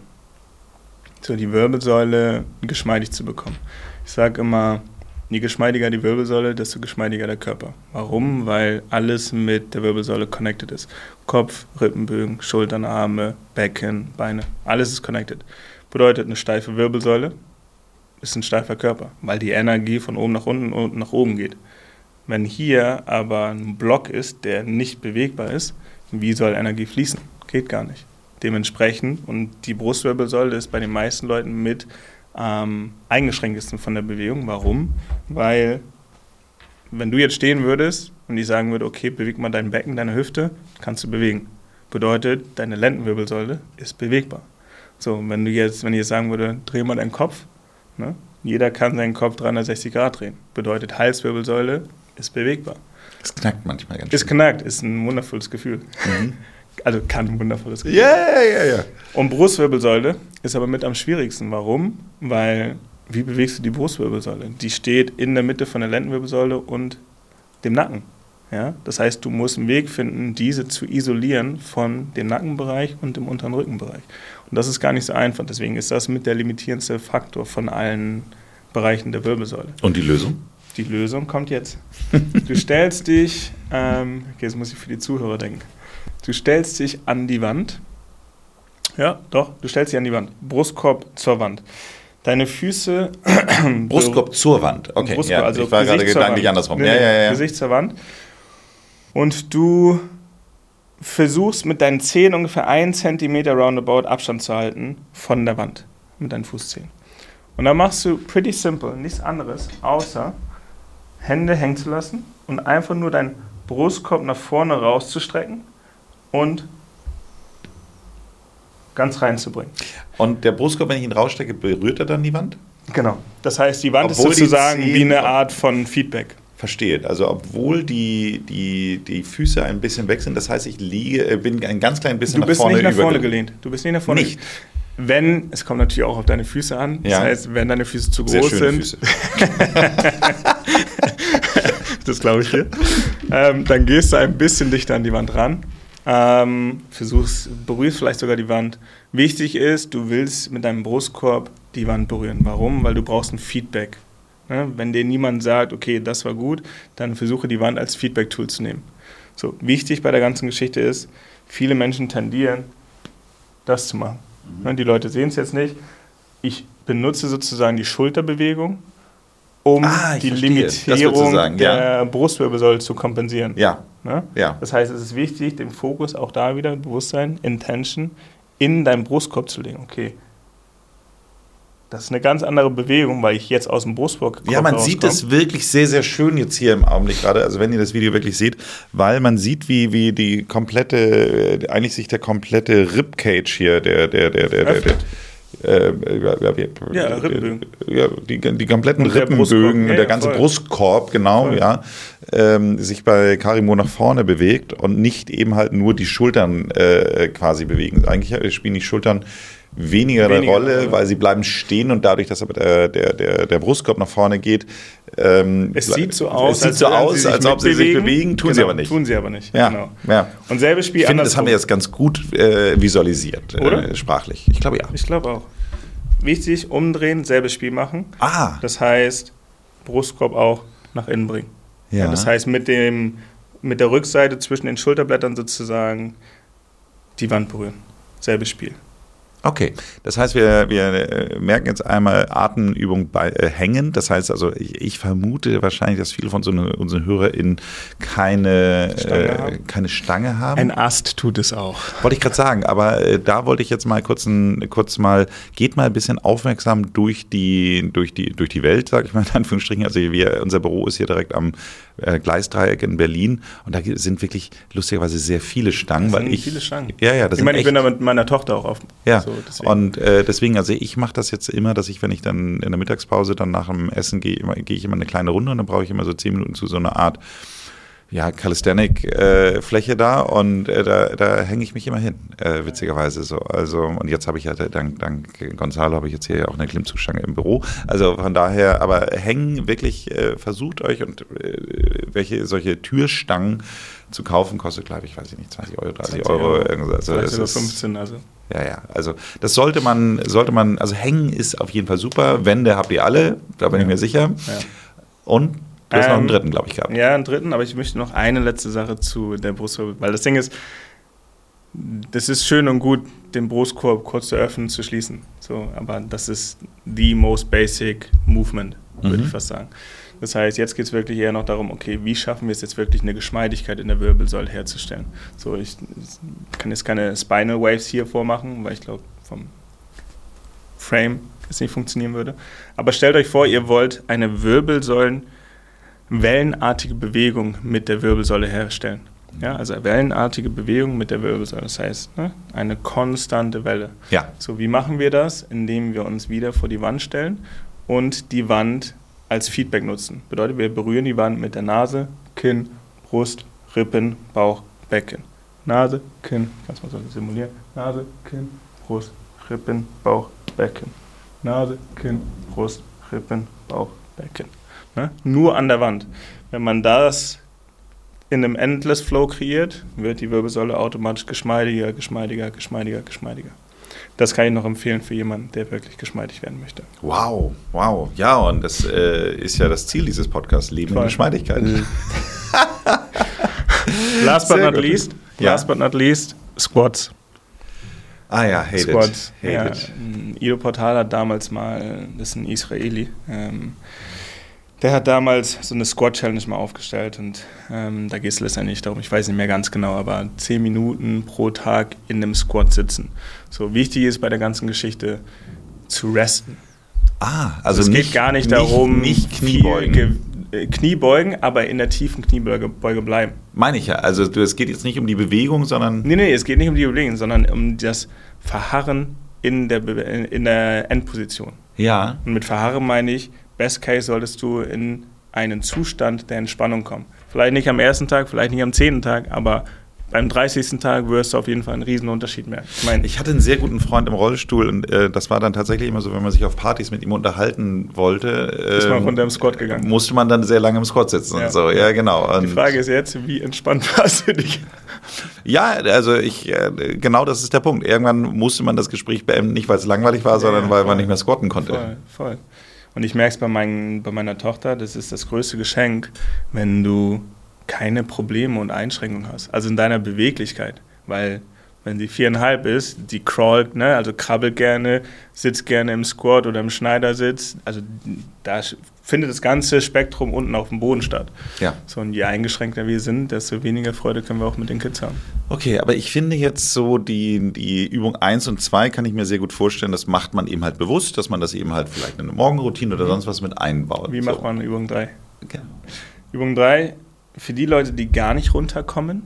So, die Wirbelsäule geschmeidig zu bekommen. Ich sage immer, je geschmeidiger die Wirbelsäule, desto geschmeidiger der Körper. Warum? Weil alles mit der Wirbelsäule connected ist. Kopf, Rippenbögen, Schultern, Arme, Becken, Beine, alles ist connected. Bedeutet eine steife Wirbelsäule, ist ein steifer Körper, weil die Energie von oben nach unten und nach oben geht. Wenn hier aber ein Block ist, der nicht bewegbar ist, wie soll Energie fließen? Geht gar nicht. Dementsprechend, und die Brustwirbelsäule ist bei den meisten Leuten mit am eingeschränktesten von der Bewegung. Warum? Weil, wenn du jetzt stehen würdest und ich sagen würde, okay, beweg mal dein Becken, deine Hüfte, kannst du bewegen. Bedeutet, deine Lendenwirbelsäule ist bewegbar. So, wenn du jetzt, wenn ich jetzt sagen würde, dreh mal deinen Kopf, ne? Jeder kann seinen Kopf dreihundertsechzig Grad drehen. Bedeutet, Halswirbelsäule ist bewegbar. Es knackt manchmal ganz schön. Es knackt, ist ein wundervolles Gefühl. Mhm. Also kann ein wundervolles Gefühl. Ja, ja, ja. Und Brustwirbelsäule ist aber mit am schwierigsten. Warum? Weil, wie bewegst du die Brustwirbelsäule? Die steht in der Mitte von der Lendenwirbelsäule und dem Nacken. Ja? Das heißt, du musst einen Weg finden, diese zu isolieren von dem Nackenbereich und dem unteren Rückenbereich. Und das ist gar nicht so einfach. Deswegen ist das mit der limitierendste Faktor von allen Bereichen der Wirbelsäule. Und die Lösung? Die Lösung kommt jetzt. Du stellst dich, ähm, okay, jetzt muss ich für die Zuhörer denken. Du stellst dich an die Wand. Ja, doch, du stellst dich an die Wand. Brustkorb zur Wand. Deine Füße... Brustkorb zur Wand, okay. Brustkorb, Ja, also ich war Gesicht gerade gedanklich andersrum. Nee, ja, ja, ja. Gesicht zur Wand. Und du versuchst mit deinen Zehen ungefähr einen Zentimeter roundabout Abstand zu halten von der Wand. Mit deinen Fußzehen. Und dann machst du pretty simple, nichts anderes, außer Hände hängen zu lassen und einfach nur deinen Brustkorb nach vorne rauszustrecken und ganz reinzubringen. Und der Brustkorb, wenn ich ihn rausstecke, berührt er dann die Wand? Genau. Das heißt, die Wand Obwohl ist sozusagen die Zehen- wie eine Art von Feedback. Verstehe. Also obwohl die, die, die Füße ein bisschen weg sind, das heißt, ich liege, bin ein ganz klein bisschen Du bist nach vorne nicht nach vorne übergelehnt. gelehnt. Du bist nicht nach vorne Nicht. Wenn, es kommt natürlich auch auf deine Füße an. Das Ja. heißt, wenn deine Füße zu Sehr groß schöne sind, Füße. das glaube ich dir, ähm, dann gehst du ein bisschen dichter an die Wand ran. Ähm, versuchst, berührst vielleicht sogar die Wand. Wichtig ist, du willst mit deinem Brustkorb die Wand berühren. Warum? Weil du brauchst ein Feedback. Ne? Wenn dir niemand sagt, okay, das war gut, dann versuche die Wand als Feedback-Tool zu nehmen. So, wichtig bei der ganzen Geschichte ist, viele Menschen tendieren, das zu machen. Mhm. Ne? Die Leute sehen es jetzt nicht. Ich benutze sozusagen die Schulterbewegung, um Ah, ich die verstehe. Das würdest du Limitierung sagen, der ja. Brustwirbelsäule zu kompensieren. Ja, Ne? ja. Das heißt, es ist wichtig, den Fokus auch da wieder, Bewusstsein, Intention, in deinen Brustkorb zu legen. Okay, das ist eine ganz andere Bewegung, weil ich jetzt aus dem Brustkorb Ja, man sieht das wirklich sehr, sehr schön jetzt hier im Augenblick gerade, also wenn ihr das Video wirklich seht, weil man sieht, wie, wie die komplette, eigentlich sich der komplette Ribcage hier, der, der, der, der, der, der äh, ja, Ja, Rippenbögen. Ja, die, die kompletten Und der Rippenbögen, Brustkorb. Ja, der ja, ganze voll. Brustkorb, genau, Voll. ja, ähm, sich bei Karimo nach vorne bewegt und nicht eben halt nur die Schultern äh, quasi bewegen. Eigentlich spielen die Schultern weniger, Weniger eine Rolle, Rolle. weil sie bleiben stehen und dadurch, dass aber der, der, der, der Brustkorb nach vorne geht, ähm, Es sieht so aus, es sieht so würden aus, als ob sie sich bewegen, tun sie Genau, aber nicht. Tun sie aber nicht, Ja, genau. ja. Und selbes Spiel Ich finde, das andersrum. haben wir jetzt ganz gut äh, visualisiert, Oder? Äh, sprachlich. Ich glaube ja. Ich glaube auch. Wichtig, umdrehen, selbes Spiel machen. Ah, Das heißt, Brustkorb auch nach innen bringen. ja. Ja, das heißt, mit, dem, mit der Rückseite zwischen den Schulterblättern sozusagen die Wand berühren. Selbes Spiel. Okay, das heißt, wir, wir merken jetzt einmal Atemübung bei äh, Hängen. Das heißt also, ich, ich vermute wahrscheinlich, dass viele von so eine, unseren HörerInnen keine Stange äh, haben. keine Stange haben. Ein Ast tut es auch. Wollte ich gerade sagen, aber äh, da wollte ich jetzt mal kurz, ein, kurz mal, geht mal ein bisschen aufmerksam durch die, durch die, durch die Welt, sage ich mal in Anführungsstrichen. Also wir, unser Büro ist hier direkt am äh, Gleisdreieck in Berlin und da sind wirklich lustigerweise sehr viele Stangen. Das weil sind ich, viele Stangen. Ja, ja, das Ich meine, ich sind bin echt, da mit meiner Tochter auch auf. ja, So, deswegen. und äh, deswegen, also ich mache das jetzt immer, dass ich, wenn ich dann in der Mittagspause dann nach dem Essen gehe, immer, gehe ich immer eine kleine Runde und dann brauche ich immer so zehn Minuten zu so einer Art ja, Calisthenic-Fläche äh, da und äh, da, da hänge ich mich immer hin, äh, witzigerweise so. Also, und jetzt habe ich ja, dank, dank Gonzalo habe ich jetzt hier auch eine Klimmzugstange im Büro. Also von daher, aber hängen wirklich, äh, versucht euch und äh, welche solche Türstangen zu kaufen, kostet, glaube ich, weiß ich nicht, zwanzig Euro, dreißig Euro. Also Vielleicht es sogar ist, fünfzehn, also. Ja, ja, also das sollte man, sollte man, also hängen ist auf jeden Fall super. Wände habt ihr alle, da bin Ja. ich mir sicher. Ja. Und du hast noch einen Ähm, dritten, glaube ich, gehabt. Ja, einen dritten, aber ich möchte noch eine letzte Sache zu der Brustwirbel, weil das Ding ist, das ist schön und gut, den Brustkorb kurz zu öffnen, zu schließen. So, aber das ist the most basic movement, würde mhm. ich fast sagen. Das heißt, jetzt geht es wirklich eher noch darum, okay, wie schaffen wir es jetzt wirklich, eine Geschmeidigkeit in der Wirbelsäule herzustellen. So, ich, ich kann jetzt keine Spinal Waves hier vormachen, weil ich glaube, vom Frame es nicht funktionieren würde. Aber stellt euch vor, ihr wollt eine Wirbelsäulen-wellenartige Bewegung mit der Wirbelsäule herstellen. Ja, also wellenartige Bewegung mit der Wirbelsäule. Das heißt, ne, eine konstante Welle. Ja. So, wie machen wir das? Indem wir uns wieder vor die Wand stellen und die Wand als Feedback nutzen. Bedeutet, wir berühren die Wand mit der Nase, Kinn, Brust, Rippen, Bauch, Becken. Nase, Kinn, kannst du mal so simulieren. Nase, Kinn, Brust, Rippen, Bauch, Becken. Nase, Kinn, Brust, Rippen, Bauch, Becken. Ne? Nur an der Wand. Wenn man das in einem Endless Flow kreiert, wird die Wirbelsäule automatisch geschmeidiger, geschmeidiger, geschmeidiger, geschmeidiger. Das kann ich noch empfehlen für jemanden, der wirklich geschmeidig werden möchte. Wow, wow. Ja, und das äh, ist ja das Ziel dieses Podcasts, Leben in Geschmeidigkeit. Last but Sehr not gut. least, Ja. last but not least, Squats. Ah ja, hate Squats. it. Hate Ja, it. Ido Portal hat damals mal, das ist ein Israeli, ähm, der hat damals so eine Squat-Challenge mal aufgestellt und ähm, da geht es letztendlich darum, ich weiß nicht mehr ganz genau, aber zehn Minuten pro Tag in einem Squat sitzen. So wichtig ist bei der ganzen Geschichte zu resten. Ah, also es nicht, geht gar nicht darum, nicht, nicht Kniebeugen. Ge- äh, Kniebeugen, aber in der tiefen Kniebeuge Beuge bleiben. Meine ich ja. Also du, es geht jetzt nicht um die Bewegung, sondern... Nee, nee, es geht nicht um die Bewegung, sondern um das Verharren in der, Be- in der Endposition. Ja. Und mit Verharren meine ich, Best Case solltest du in einen Zustand der Entspannung kommen. Vielleicht nicht am ersten Tag, vielleicht nicht am zehnten Tag, aber beim dreißigsten Tag wirst du auf jeden Fall einen riesen Unterschied merken. Ich, mein, ich hatte einen sehr guten Freund im Rollstuhl und äh, das war dann tatsächlich immer so, wenn man sich auf Partys mit ihm unterhalten wollte, äh, ist man runter im Squat gegangen. Musste man dann sehr lange im Squat sitzen Ja. und so. Ja, genau. Und die Frage ist jetzt, wie entspannt warst du dich? ja, also ich, äh, genau das ist der Punkt. Irgendwann musste man das Gespräch beenden, nicht weil es langweilig war, sondern ja, weil voll, man nicht mehr squatten konnte. Voll, voll. Und ich merke es bei, mein, bei meiner Tochter, das ist das größte Geschenk, wenn du keine Probleme und Einschränkungen hast. Also in deiner Beweglichkeit. Weil wenn sie viereinhalb ist, die crawlt, ne, also krabbelt gerne, sitzt gerne im Squat oder im Schneidersitz. Also da findet das ganze Spektrum unten auf dem Boden statt. Ja. So, und je eingeschränkter wir sind, desto weniger Freude können wir auch mit den Kids haben. Okay, aber ich finde jetzt so die, die Übung eins und zwei kann ich mir sehr gut vorstellen, das macht man eben halt bewusst, dass man das eben halt vielleicht in eine Morgenroutine oder sonst was mit einbaut. Wie so. macht man Übung drei? Okay. Übung drei, für die Leute, die gar nicht runterkommen,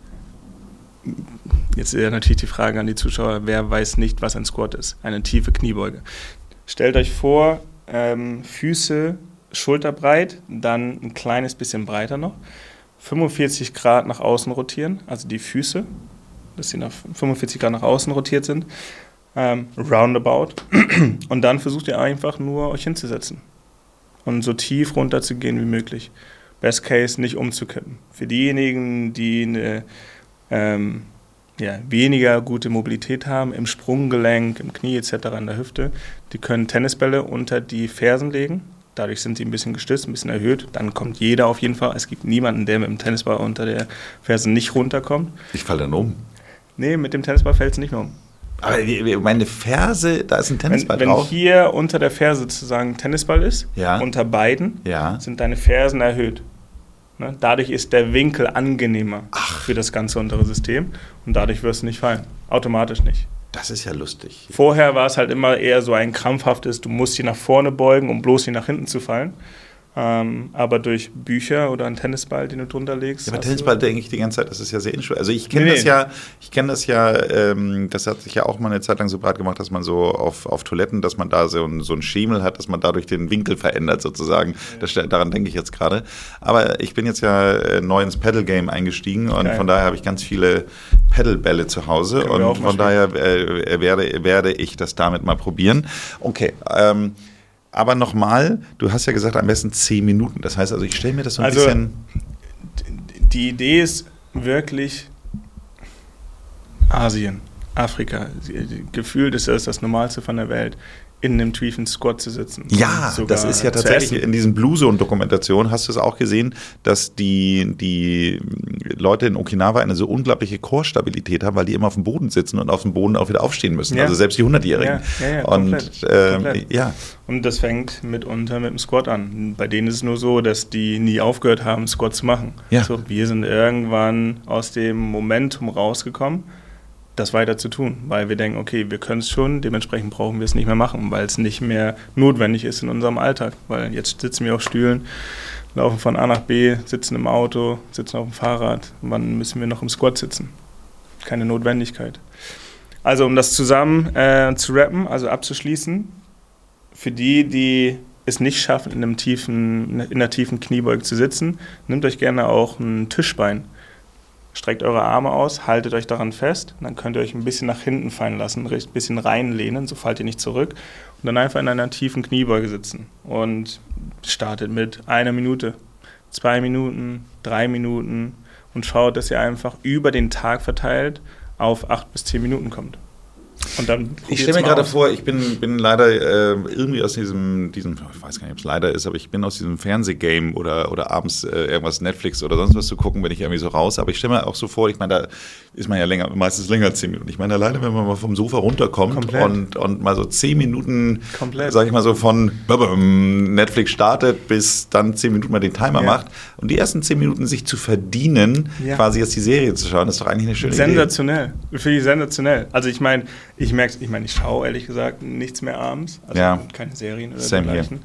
jetzt ist ja natürlich die Frage an die Zuschauer, wer weiß nicht, was ein Squat ist? Eine tiefe Kniebeuge. Stellt euch vor, ähm, Füße schulterbreit, dann ein kleines bisschen breiter noch, fünfundvierzig Grad nach außen rotieren, also die Füße, dass sie nach fünfundvierzig Grad nach außen rotiert sind, ähm, roundabout, und dann versucht ihr einfach nur euch hinzusetzen und so tief runter zu gehen wie möglich. Best Case nicht umzukippen. Für diejenigen, die eine ähm, ja, weniger gute Mobilität haben, im Sprunggelenk, im Knie et cetera, in der Hüfte, die können Tennisbälle unter die Fersen legen. Dadurch sind sie ein bisschen gestützt, ein bisschen erhöht. Dann kommt jeder auf jeden Fall. Es gibt niemanden, der mit dem Tennisball unter der Ferse nicht runterkommt. Ich falle dann um. Nee, mit dem Tennisball fällt es nicht mehr um. Aber meine Ferse, da ist ein Tennisball wenn, drauf. Wenn hier unter der Ferse sozusagen Tennisball ist, ja. unter beiden, ja. sind deine Fersen erhöht. Ne? Dadurch ist der Winkel angenehmer Ach. für das ganze untere System und dadurch wirst du nicht fallen. Automatisch nicht. Das ist ja lustig. Vorher war es halt immer eher so ein krampfhaftes, du musst sie nach vorne beugen, um bloß sie nach hinten zu fallen. Ähm, aber durch Bücher oder einen Tennisball, den du drunter legst. Ja, aber Tennisball denke ich die ganze Zeit, das ist ja sehr inschwer. Also ich kenne Nee, das nee. ja, ich kenne das ja, ähm, das hat sich ja auch mal eine Zeit lang so breit gemacht, dass man so auf, auf Toiletten, dass man da so ein, so ein Schemel hat, dass man dadurch den Winkel verändert sozusagen. Das, daran denke ich jetzt gerade. Aber ich bin jetzt ja äh, neu ins Paddle-Game eingestiegen und Geil. von daher habe ich ganz viele Paddle-Bälle zu Hause Können wir auch und mal von daher äh, werde, werde ich das damit mal probieren. Okay, ähm, aber nochmal, du hast ja gesagt, am besten zehn Minuten. Das heißt also, ich stelle mir das so ein Also, bisschen... Die Idee ist wirklich Asien, Afrika. Gefühlt ist das das Normalste von der Welt. in einem tiefen Squat zu sitzen. Ja, das ist ja tatsächlich, in diesen Blue Zone-Dokumentationen hast du es auch gesehen, dass die, die Leute in Okinawa eine so unglaubliche Core-Stabilität haben, weil die immer auf dem Boden sitzen und auf dem Boden auch wieder aufstehen müssen. Ja. Also selbst die hundertjährigen. Ja, ja, ja, und, komplett, äh, komplett. Ja. Und das fängt mitunter mit dem Squat an. Bei denen ist es nur so, dass die nie aufgehört haben, Squat zu machen. Ja. So, wir sind irgendwann aus dem Momentum rausgekommen, das weiter zu tun, weil wir denken, okay, wir können es schon, dementsprechend brauchen wir es nicht mehr machen, weil es nicht mehr notwendig ist in unserem Alltag, weil jetzt sitzen wir auf Stühlen, laufen von A nach B, sitzen im Auto, sitzen auf dem Fahrrad, wann müssen wir noch im Squat sitzen? Keine Notwendigkeit. Also um das zusammen äh, zu rappen, also abzuschließen, für die, die es nicht schaffen, in, einem tiefen, in einer tiefen Kniebeuge zu sitzen, nehmt euch gerne auch ein Tischbein. Streckt eure Arme aus, haltet euch daran fest, dann könnt ihr euch ein bisschen nach hinten fallen lassen, ein bisschen reinlehnen, so fallt ihr nicht zurück und dann einfach in einer tiefen Kniebeuge sitzen und startet mit einer Minute, zwei Minuten, drei Minuten und schaut, dass ihr einfach über den Tag verteilt auf acht bis zehn Minuten kommt. Und dann ich stelle mir gerade vor, ich bin, bin leider äh, irgendwie aus diesem, diesem, ich weiß gar nicht, ob es leider ist, aber ich bin aus diesem Fernsehgame oder, oder abends äh, irgendwas Netflix oder sonst was zu gucken, bin ich irgendwie so raus. Aber ich stelle mir auch so vor, ich meine, da ist man ja länger, meistens länger als zehn Minuten. Ich meine, alleine, wenn man mal vom Sofa runterkommt und, und mal so zehn Minuten, Komplett. sag ich mal so, von Netflix startet bis dann zehn Minuten mal den Timer ja. macht und die ersten zehn Minuten sich zu verdienen, ja. quasi jetzt die Serie zu schauen, ist doch eigentlich eine schöne sensationell. Idee. Finde ich sensationell. Also ich meine, ich merke ich meine, ich schaue ehrlich gesagt nichts mehr abends, also ja. keine Serien oder Same dergleichen.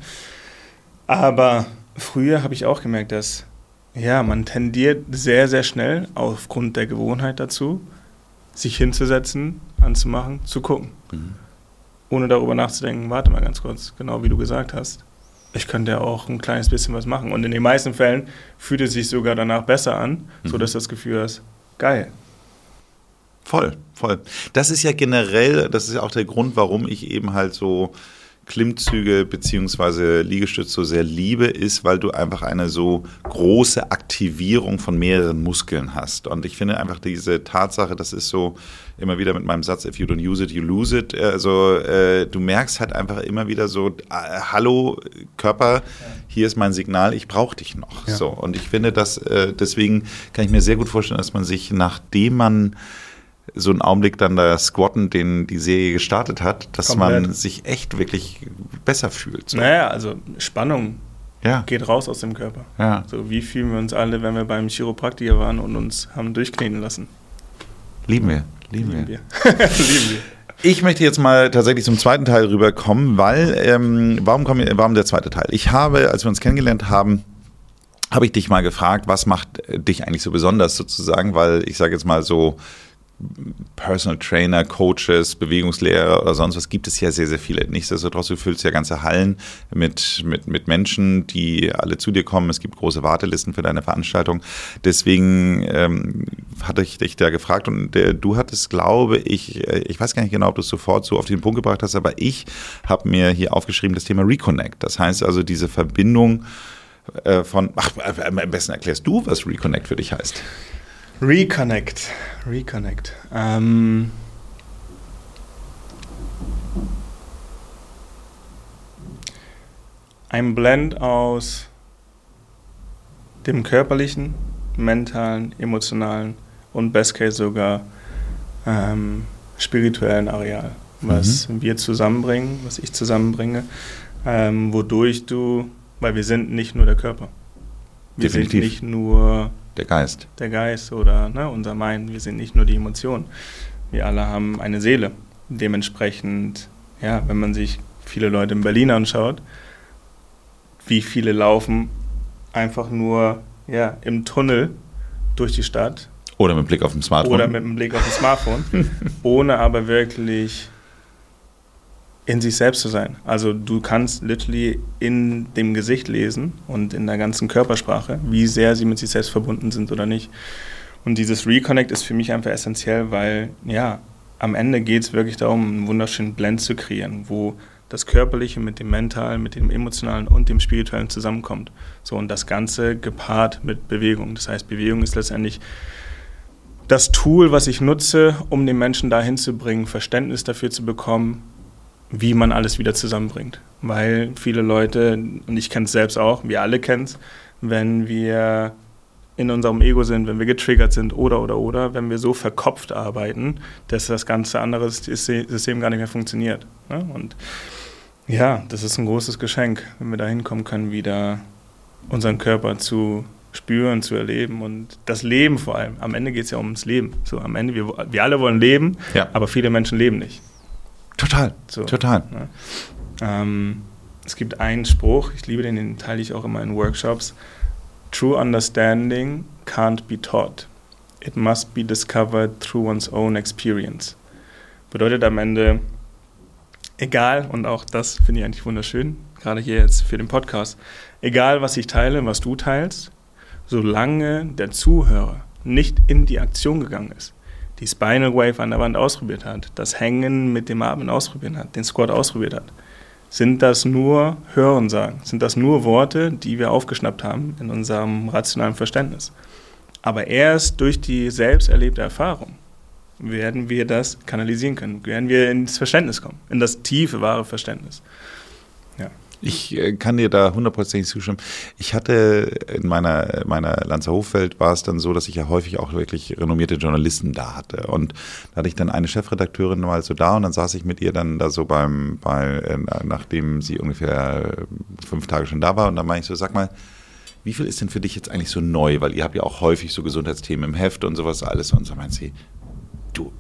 Aber früher habe ich auch gemerkt, dass ja, man tendiert sehr, sehr schnell aufgrund der Gewohnheit dazu, sich hinzusetzen, anzumachen, zu gucken. Mhm. Ohne darüber nachzudenken, warte mal ganz kurz, genau wie du gesagt hast. Ich könnte ja auch ein kleines bisschen was machen. Und in den meisten Fällen fühlt es sich sogar danach besser an, mhm. sodass du das Gefühl hast, geil. Voll, voll. Das ist ja generell, das ist ja auch der Grund, warum ich eben halt so Klimmzüge bzw. Liegestütze so sehr liebe, ist, weil du einfach eine so große Aktivierung von mehreren Muskeln hast. Und ich finde einfach diese Tatsache, das ist so immer wieder mit meinem Satz, if you don't use it, you lose it. Also äh, du merkst halt einfach immer wieder so, äh, hallo Körper, hier ist mein Signal, ich brauche dich noch. Ja. So. Und ich finde, dass äh, deswegen kann ich mir sehr gut vorstellen, dass man sich, nachdem man so einen Augenblick dann da squatten, den die Serie gestartet hat, dass Komplett. man sich echt wirklich besser fühlt. So. Naja, also Spannung ja. geht raus aus dem Körper. Ja. So, wie fühlen wir uns alle, wenn wir beim Chiropraktiker waren und uns haben durchkneten lassen? Lieben wir. Lieben, Lieben wir. wir. Lieben wir. Ich möchte jetzt mal tatsächlich zum zweiten Teil rüberkommen, weil, ähm, warum, komm, warum der zweite Teil? Ich habe, als wir uns kennengelernt haben, habe ich dich mal gefragt, was macht dich eigentlich so besonders sozusagen, weil ich sage jetzt mal so, Personal Trainer, Coaches, Bewegungslehrer oder sonst was gibt es ja sehr, sehr viele. Nichtsdestotrotz, du füllst ja ganze Hallen mit, mit, mit Menschen, die alle zu dir kommen. Es gibt große Wartelisten für deine Veranstaltung. Deswegen ähm, hatte ich dich da gefragt und der, du hattest, glaube ich, ich weiß gar nicht genau, ob du es sofort so auf den Punkt gebracht hast, aber ich habe mir hier aufgeschrieben das Thema Reconnect. Das heißt also diese Verbindung äh, von, ach, am besten erklärst du, was Reconnect für dich heißt. Reconnect. Reconnect. Ähm ein Blend aus dem körperlichen, mentalen, emotionalen und best case sogar ähm, spirituellen Areal, was mhm. wir zusammenbringen, was ich zusammenbringe, ähm, wodurch du, weil wir sind nicht nur der Körper. Wir Definitiv. sind nicht nur der Geist. Der Geist oder ne, unser Mind. Wir sind nicht nur die Emotionen. Wir alle haben eine Seele. Dementsprechend, ja, wenn man sich viele Leute in Berlin anschaut, wie viele laufen einfach nur ja, im Tunnel durch die Stadt. Oder mit Blick auf dem Smartphone. Oder mit dem Blick auf dem Smartphone. Ohne aber wirklich in sich selbst zu sein. Also du kannst literally in dem Gesicht lesen und in der ganzen Körpersprache, wie sehr sie mit sich selbst verbunden sind oder nicht. Und dieses Reconnect ist für mich einfach essentiell, weil ja, am Ende geht es wirklich darum, einen wunderschönen Blend zu kreieren, wo das Körperliche mit dem Mentalen, mit dem Emotionalen und dem Spirituellen zusammenkommt. So, und das Ganze gepaart mit Bewegung. Das heißt, Bewegung ist letztendlich das Tool, was ich nutze, um den Menschen dahin zu bringen, Verständnis dafür zu bekommen, wie man alles wieder zusammenbringt. Weil viele Leute, und ich kenne es selbst auch, wir alle kennen es, wenn wir in unserem Ego sind, wenn wir getriggert sind oder, oder, oder, wenn wir so verkopft arbeiten, dass das ganze andere System gar nicht mehr funktioniert. Ne? Und ja, das ist ein großes Geschenk, wenn wir da hinkommen können, wieder unseren Körper zu spüren, zu erleben und das Leben vor allem. Am Ende geht es ja ums Leben. So, am Ende, wir, wir alle wollen leben, ja. aber viele Menschen leben nicht. Total, so, total. Ne? Ähm, es gibt einen Spruch, ich liebe den, den teile ich auch immer in Workshops. True understanding can't be taught. It must be discovered through one's own experience. Bedeutet am Ende, egal, und auch das finde ich eigentlich wunderschön, gerade hier jetzt für den Podcast, egal was ich teile, was du teilst, solange der Zuhörer nicht in die Aktion gegangen ist, die Spinal Wave an der Wand ausprobiert hat, das Hängen mit dem Atmen ausprobiert hat, den Squat ausprobiert hat, sind das nur Hörensagen, sind das nur Worte, die wir aufgeschnappt haben in unserem rationalen Verständnis. Aber erst durch die selbst erlebte Erfahrung werden wir das kanalisieren können, werden wir ins Verständnis kommen, in das tiefe, wahre Verständnis. Ja. Ich äh, kann dir da hundertprozentig zustimmen. Ich hatte in meiner, meiner Lanzerhofwelt war es dann so, dass ich ja häufig auch wirklich renommierte Journalisten da hatte. Und da hatte ich dann eine Chefredakteurin mal so da und dann saß ich mit ihr dann da so beim, bei, äh, nachdem sie ungefähr fünf Tage schon da war und dann meinte ich so, sag mal, wie viel ist denn für dich jetzt eigentlich so neu? Weil ihr habt ja auch häufig so Gesundheitsthemen im Heft und sowas alles. Und so meint sie, du,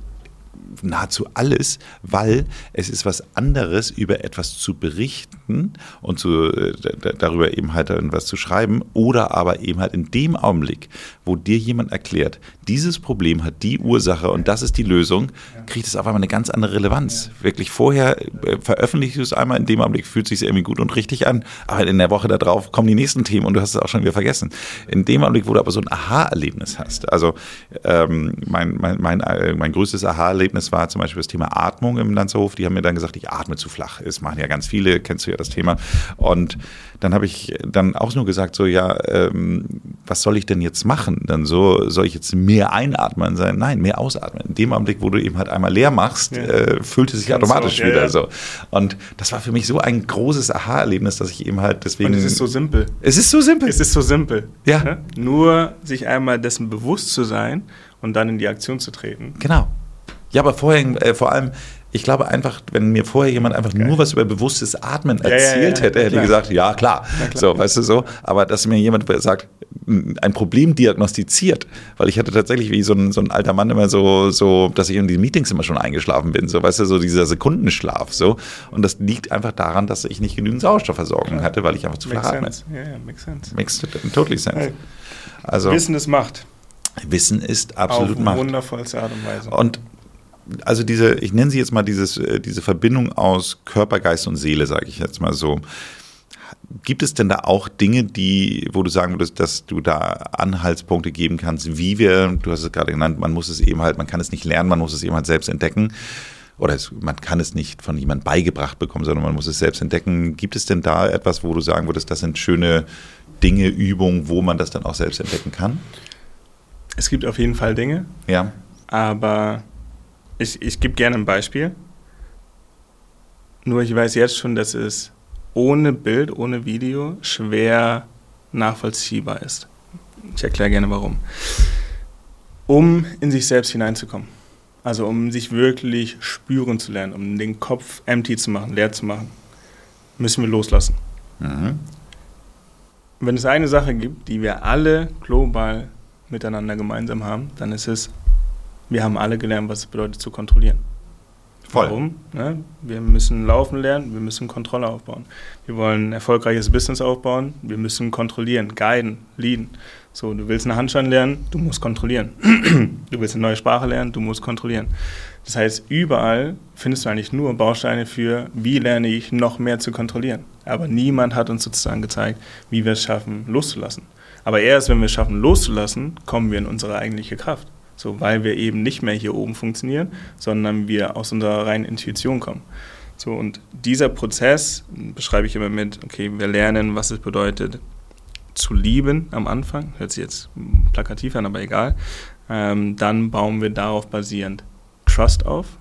nahezu alles, weil es ist was anderes, über etwas zu berichten und zu, äh, darüber eben halt was zu schreiben oder aber eben halt in dem Augenblick, wo dir jemand erklärt, dieses Problem hat die Ursache und das ist die Lösung, kriegt es auf einmal eine ganz andere Relevanz. Ja. Wirklich vorher äh, veröffentlichst du es einmal, in dem Augenblick fühlt es sich irgendwie gut und richtig an, aber in der Woche darauf kommen die nächsten Themen und du hast es auch schon wieder vergessen. In dem Augenblick, wo du aber so ein Aha-Erlebnis hast, also ähm, mein, mein, mein, äh, mein größtes Aha-Erlebnis war zum Beispiel das Thema Atmung im Lanzerhof. Die haben mir dann gesagt, ich atme zu flach. Das machen ja ganz viele, kennst du ja das Thema. Und dann habe ich dann auch nur gesagt, so ja, ähm, was soll ich denn jetzt machen? Dann so, soll ich jetzt mehr einatmen sein? Nein, mehr ausatmen. In dem Augenblick, wo du eben halt einmal leer machst, ja. äh, füllt es sich Ganz automatisch so, wieder ja, ja. so. Und das war für mich so ein großes Aha-Erlebnis, dass ich eben halt deswegen... Und es ist so simpel. Es ist so simpel. Es ist so simpel. Ja. Ne? Nur sich einmal dessen bewusst zu sein und dann in die Aktion zu treten. Genau. Ja, aber vorher, äh, vor allem, ich glaube einfach, wenn mir vorher jemand einfach okay. nur was über bewusstes Atmen erzählt ja, ja, ja, hätte, hätte ich gesagt, ja klar. klar, so, weißt du so. Aber dass mir jemand sagt, ein Problem diagnostiziert, weil ich hatte tatsächlich wie so ein, so ein alter Mann immer so, so, dass ich in den Meetings immer schon eingeschlafen bin, so, weißt du, so dieser Sekundenschlaf, so. Und das liegt einfach daran, dass ich nicht genügend Sauerstoffversorgung klar. hatte, weil ich einfach zu flach atme. Ja, ja, makes sense. Makes totally sense. Hey. Also, Wissen ist Macht. Wissen ist absolut Macht. Auf wundervollste Art und Weise. Und also diese, ich nenne sie jetzt mal dieses, diese Verbindung aus Körper, Geist und Seele, sage ich jetzt mal so. Gibt es denn da auch Dinge, die, wo du sagen würdest, dass du da Anhaltspunkte geben kannst, wie wir, du hast es gerade genannt, man muss es eben halt, man kann es nicht lernen, man muss es eben halt selbst entdecken. Oder es, man kann es nicht von jemandem beigebracht bekommen, sondern man muss es selbst entdecken. Gibt es denn da etwas, wo du sagen würdest, das sind schöne Dinge, Übungen, wo man das dann auch selbst entdecken kann? Es gibt auf jeden Fall Dinge. Ja. Aber ich, ich gebe gerne ein Beispiel. Nur ich weiß jetzt schon, dass es ohne Bild, ohne Video schwer nachvollziehbar ist. Ich erkläre gerne warum. Um in sich selbst hineinzukommen. Also um sich wirklich spüren zu lernen, um den Kopf empty zu machen, leer zu machen, müssen wir loslassen. Mhm. Wenn es eine Sache gibt, die wir alle global miteinander gemeinsam haben, dann ist es, wir haben alle gelernt, was es bedeutet zu kontrollieren. Voll. Warum? Ne? Wir müssen laufen lernen, wir müssen Kontrolle aufbauen. Wir wollen ein erfolgreiches Business aufbauen, wir müssen kontrollieren, guiden, leaden. So, du willst eine Handstand lernen, du musst kontrollieren. Du willst eine neue Sprache lernen, du musst kontrollieren. Das heißt, überall findest du eigentlich nur Bausteine für, wie lerne ich noch mehr zu kontrollieren. Aber niemand hat uns sozusagen gezeigt, wie wir es schaffen, loszulassen. Aber erst, wenn wir es schaffen, loszulassen, kommen wir in unsere eigentliche Kraft. So, weil wir eben nicht mehr hier oben funktionieren, sondern wir aus unserer reinen Intuition kommen. So, und dieser Prozess beschreibe ich immer mit, okay, wir lernen, was es bedeutet, zu lieben am Anfang, hört sich jetzt plakativ an, aber egal. Ähm, dann bauen wir darauf basierend Trust auf,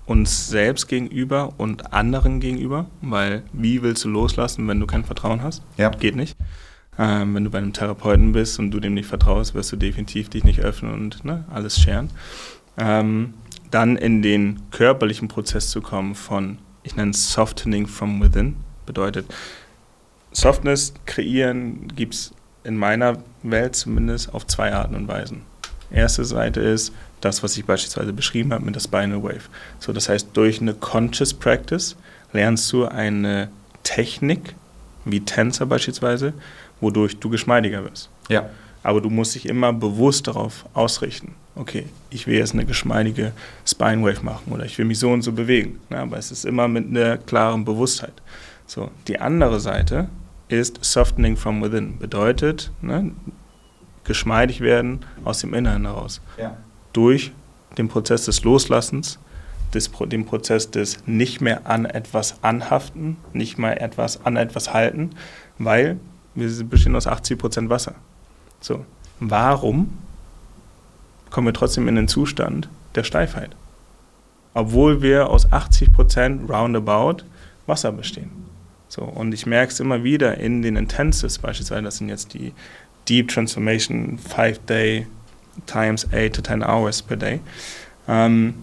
uns selbst gegenüber und anderen gegenüber, weil wie willst du loslassen, wenn du kein Vertrauen hast? Ja. Geht nicht. Ähm, wenn du bei einem Therapeuten bist und du dem nicht vertraust, wirst du definitiv dich nicht öffnen und ne, alles scheren. Ähm, dann in den körperlichen Prozess zu kommen von, ich nenne es Softening from within, bedeutet Softness kreieren gibt es in meiner Welt zumindest auf zwei Arten und Weisen. Erste Seite ist das, was ich beispielsweise beschrieben habe mit der Spinal Wave. So, das heißt, durch eine Conscious Practice lernst du eine Technik, wie Tänzer beispielsweise, wodurch du geschmeidiger wirst. Ja. Aber du musst dich immer bewusst darauf ausrichten. Okay, ich will jetzt eine geschmeidige Spine Wave machen oder ich will mich so und so bewegen. Ja, aber es ist immer mit einer klaren Bewusstheit. So, die andere Seite ist Softening from within. Bedeutet, ne, geschmeidig werden aus dem Inneren heraus. Ja. Durch den Prozess des Loslassens, des, den Prozess des nicht mehr an etwas anhaften, nicht mehr etwas an etwas halten, weil wir bestehen aus achtzig Prozent Wasser. So, warum kommen wir trotzdem in den Zustand der Steifheit? Obwohl wir aus achtzig Prozent roundabout Wasser bestehen. So, und ich merke es immer wieder in den Intensives beispielsweise, das sind jetzt die Deep Transformation five Day times eight to ten hours per day. Ähm,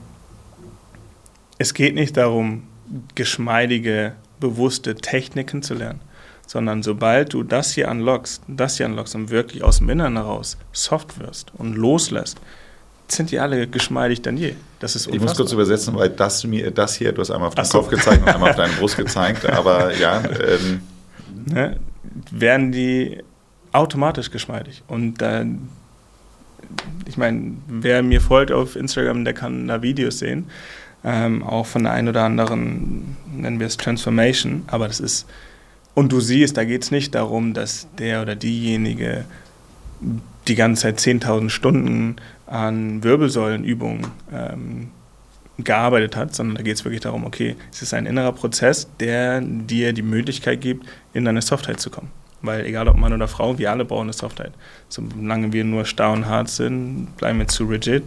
es geht nicht darum, geschmeidige, bewusste Techniken zu lernen, sondern sobald du das hier unlockst, das hier unlockst und wirklich aus dem Inneren heraus soft wirst und loslässt, sind die alle geschmeidig denn je. Das ist unfassbar. Ich muss kurz übersetzen, weil das, mir, das hier, du hast einmal auf den so. Kopf gezeigt und einmal auf deine Brust gezeigt, aber ja. Ähm. Ne, werden die automatisch geschmeidig. Und äh, ich meine, wer mir folgt auf Instagram, der kann da Videos sehen, ähm, auch von der einen oder anderen, nennen wir es Transformation, aber das ist, und du siehst, da geht es nicht darum, dass der oder diejenige die ganze Zeit zehntausend Stunden an Wirbelsäulenübungen ähm, gearbeitet hat, sondern da geht es wirklich darum, okay, es ist ein innerer Prozess, der dir die Möglichkeit gibt, in deine Softheit zu kommen. Weil egal ob Mann oder Frau, wir alle brauchen eine Softheit. Solange wir nur starr und hart sind, bleiben wir zu rigid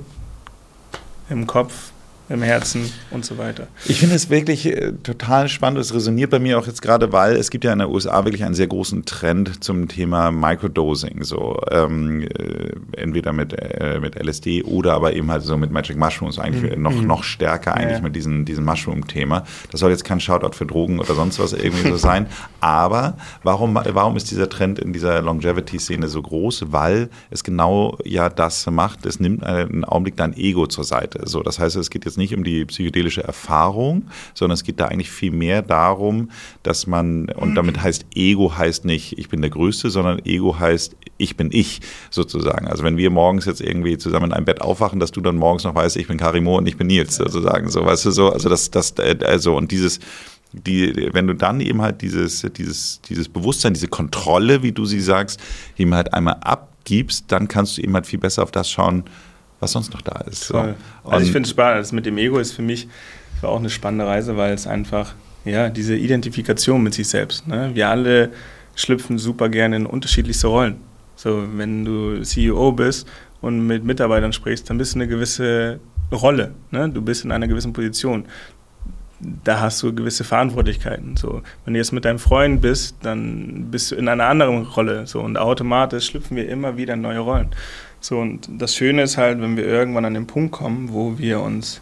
im Kopf, im Herzen und so weiter. Ich finde es wirklich äh, total spannend. Es resoniert bei mir auch jetzt gerade, weil es gibt ja in den U S A wirklich einen sehr großen Trend zum Thema Microdosing. So, ähm, äh, entweder mit, äh, mit L S D oder aber eben halt so mit Magic Mushrooms. Eigentlich mhm. noch, noch stärker eigentlich ja. mit diesem, diesem Mushroom-Thema. Das soll jetzt kein Shoutout für Drogen oder sonst was irgendwie so sein. Aber warum, warum ist dieser Trend in dieser Longevity-Szene so groß? Weil es genau ja das macht. Es nimmt einen Augenblick dein Ego zur Seite. So, das heißt, es geht jetzt nicht um die psychedelische Erfahrung, sondern es geht da eigentlich viel mehr darum, dass man, und damit heißt Ego heißt nicht, ich bin der Größte, sondern Ego heißt, ich bin ich sozusagen. Also wenn wir morgens jetzt irgendwie zusammen in einem Bett aufwachen, dass du dann morgens noch weißt, ich bin Karimo und ich bin Nils sozusagen. So, weißt du, so, also das, das, also und dieses, die, wenn du dann eben halt dieses, dieses, dieses Bewusstsein, diese Kontrolle, wie du sie sagst, eben halt einmal abgibst, dann kannst du eben halt viel besser auf das schauen, was sonst noch da ist. So. Also ich finde es spannend, das mit dem Ego ist für mich war auch eine spannende Reise, weil es einfach, ja, diese Identifikation mit sich selbst, ne? Wir alle schlüpfen super gerne in unterschiedlichste Rollen. So, wenn du C E O bist und mit Mitarbeitern sprichst, dann bist du eine gewisse Rolle, ne? Du bist in einer gewissen Position. Da hast du gewisse Verantwortlichkeiten. So, wenn du jetzt mit deinem Freund bist, dann bist du in einer anderen Rolle. So, und automatisch schlüpfen wir immer wieder in neue Rollen. So, und das Schöne ist halt, wenn wir irgendwann an den Punkt kommen, wo wir uns,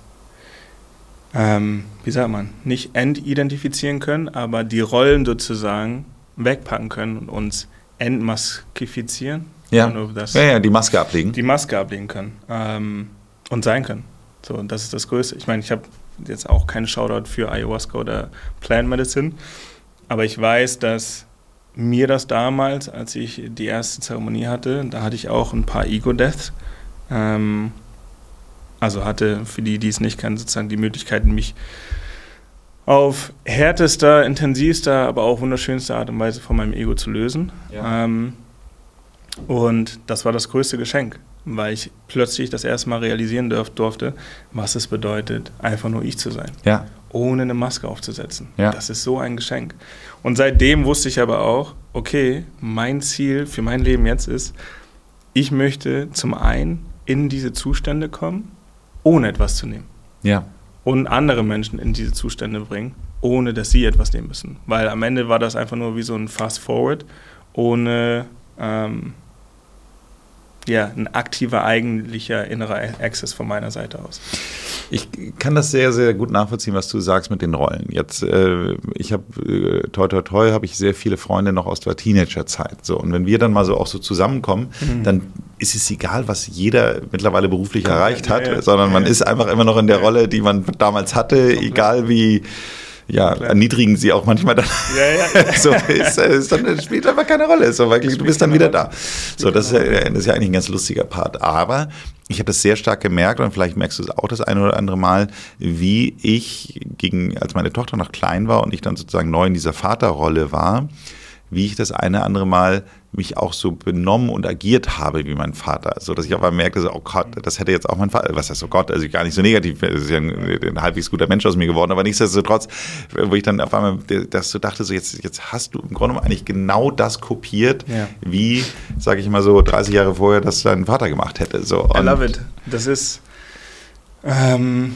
ähm, wie sagt man, nicht entidentifizieren können, aber die Rollen sozusagen wegpacken können und uns entmaskifizieren. Ja, das, ja, ja, die Maske ablegen. Die Maske ablegen können ähm, und sein können. So, und das ist das Größte. Ich meine, ich habe jetzt auch keinen Shoutout für Ayahuasca oder Plant Medicine, aber ich weiß, dass mir das damals, als ich die erste Zeremonie hatte, da hatte ich auch ein paar Ego-Deaths. Ähm, also hatte, für die, die es nicht kennen, sozusagen die Möglichkeit, mich auf härtester, intensivster, aber auch wunderschönster Art und Weise von meinem Ego zu lösen. Ja. Ähm, und das war das größte Geschenk, weil ich plötzlich das erste Mal realisieren durf, durfte, was es bedeutet, einfach nur ich zu sein. Ja. Ohne eine Maske aufzusetzen. Ja. Das ist so ein Geschenk. Und seitdem wusste ich aber auch, okay, mein Ziel für mein Leben jetzt ist, ich möchte zum einen in diese Zustände kommen, ohne etwas zu nehmen. Ja. und andere Menschen in diese Zustände bringen, ohne dass sie etwas nehmen müssen. Weil am Ende war das einfach nur wie so ein Fast-Forward, ohne ähm, ja, ein aktiver, eigentlicher innerer Access von meiner Seite aus. Ich kann das sehr, sehr gut nachvollziehen, was du sagst mit den Rollen. Jetzt, äh, ich habe, äh, toi, toi, toi, habe ich sehr viele Freunde noch aus der Teenagerzeit. So, und wenn wir dann mal so auch so zusammenkommen, mhm. dann ist es egal, was jeder mittler beruflich Komplett, erreicht hat, ja, ja. sondern man ja. ist einfach immer noch in der Rolle, die man damals hatte, Komplett. egal wie ja, Komplett. erniedrigen sie auch manchmal dann. Ja, ja. so, ist, ist dann, spielt einfach keine Rolle. So, wirklich, du bist dann wieder da. So, das ist, ja, das ist ja eigentlich ein ganz lustiger Part. Aber ich habe das sehr stark gemerkt, und vielleicht merkst du es auch das eine oder andere Mal, wie ich, gegen, als meine Tochter noch klein war und ich dann sozusagen neu in dieser Vaterrolle war, wie ich das eine oder andere Mal mich auch so benommen und agiert habe wie mein Vater. So, dass ich auf einmal merkte, so, oh Gott, das hätte jetzt auch mein Vater, was heißt, oh Gott, also gar nicht so negativ, das ist ja ein, ein halbwegs guter Mensch aus mir geworden, aber nichtsdestotrotz, wo ich dann auf einmal, dass du dachte, so jetzt, jetzt hast du im Grunde eigentlich genau das kopiert, ja. wie, sage ich mal so, dreißig Jahre vorher, das dein Vater gemacht hätte. So. I love it. Das ist, ähm,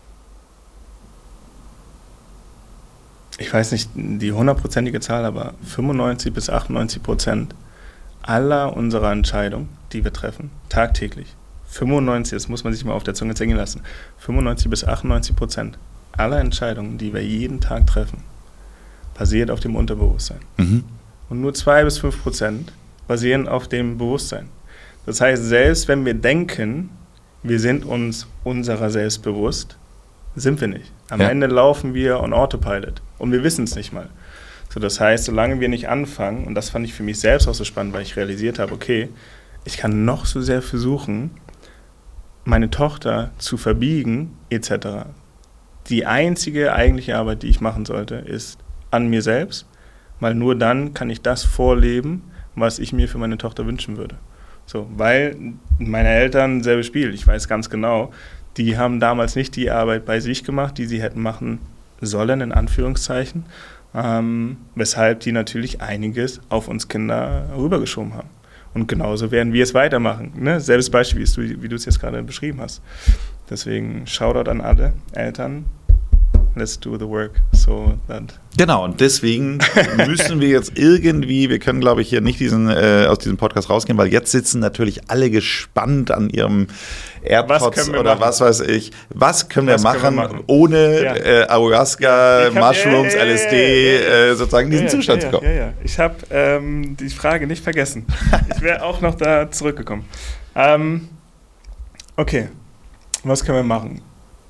ich weiß nicht die hundertprozentige Zahl, aber fünfundneunzig bis achtundneunzig Prozent aller unserer Entscheidungen, die wir treffen, tagtäglich, fünfundneunzig, das muss man sich mal auf der Zunge zergehen lassen, fünfundneunzig bis achtundneunzig Prozent aller Entscheidungen, die wir jeden Tag treffen, basiert auf dem Unterbewusstsein. Mhm. Und nur zwei bis fünf Prozent basieren auf dem Bewusstsein. Das heißt, selbst wenn wir denken, wir sind uns unserer selbst bewusst, sind wir nicht. Am ja. Ende laufen wir on Autopilot und wir wissen es nicht mal. So, das heißt, solange wir nicht anfangen, und das fand ich für mich selbst auch so spannend, weil ich realisiert habe, okay, ich kann noch so sehr versuchen, meine Tochter zu verbiegen, et cetera. Die einzige eigentliche Arbeit, die ich machen sollte, ist an mir selbst, weil nur dann kann ich das vorleben, was ich mir für meine Tochter wünschen würde. So, weil meine Eltern, selbes Spiel, ich weiß ganz genau, die haben damals nicht die Arbeit bei sich gemacht, die sie hätten machen sollen, in Anführungszeichen, ähm, weshalb die natürlich einiges auf uns Kinder rübergeschoben haben. Und genauso werden wir es weitermachen. Ne? Selbes Beispiel, wie du, wie du es jetzt gerade beschrieben hast. Deswegen Shoutout an alle Eltern. Let's do the work. So that genau, und deswegen müssen wir jetzt irgendwie, wir können, glaube ich, hier nicht diesen, äh, aus diesem Podcast rausgehen, weil jetzt sitzen natürlich alle gespannt an ihrem AirPods oder machen? was weiß ich. Was können, was wir, machen, können wir machen, ohne ja. äh, Ayahuasca, hab, Mushrooms, ja, ja, ja, L S D, ja, ja, ja. Äh, sozusagen in diesen ja, Zustand ja, zu kommen? Ja, ja. Ich habe ähm, die Frage nicht vergessen. Ich wäre auch noch da zurückgekommen. Ähm, okay, was können wir machen?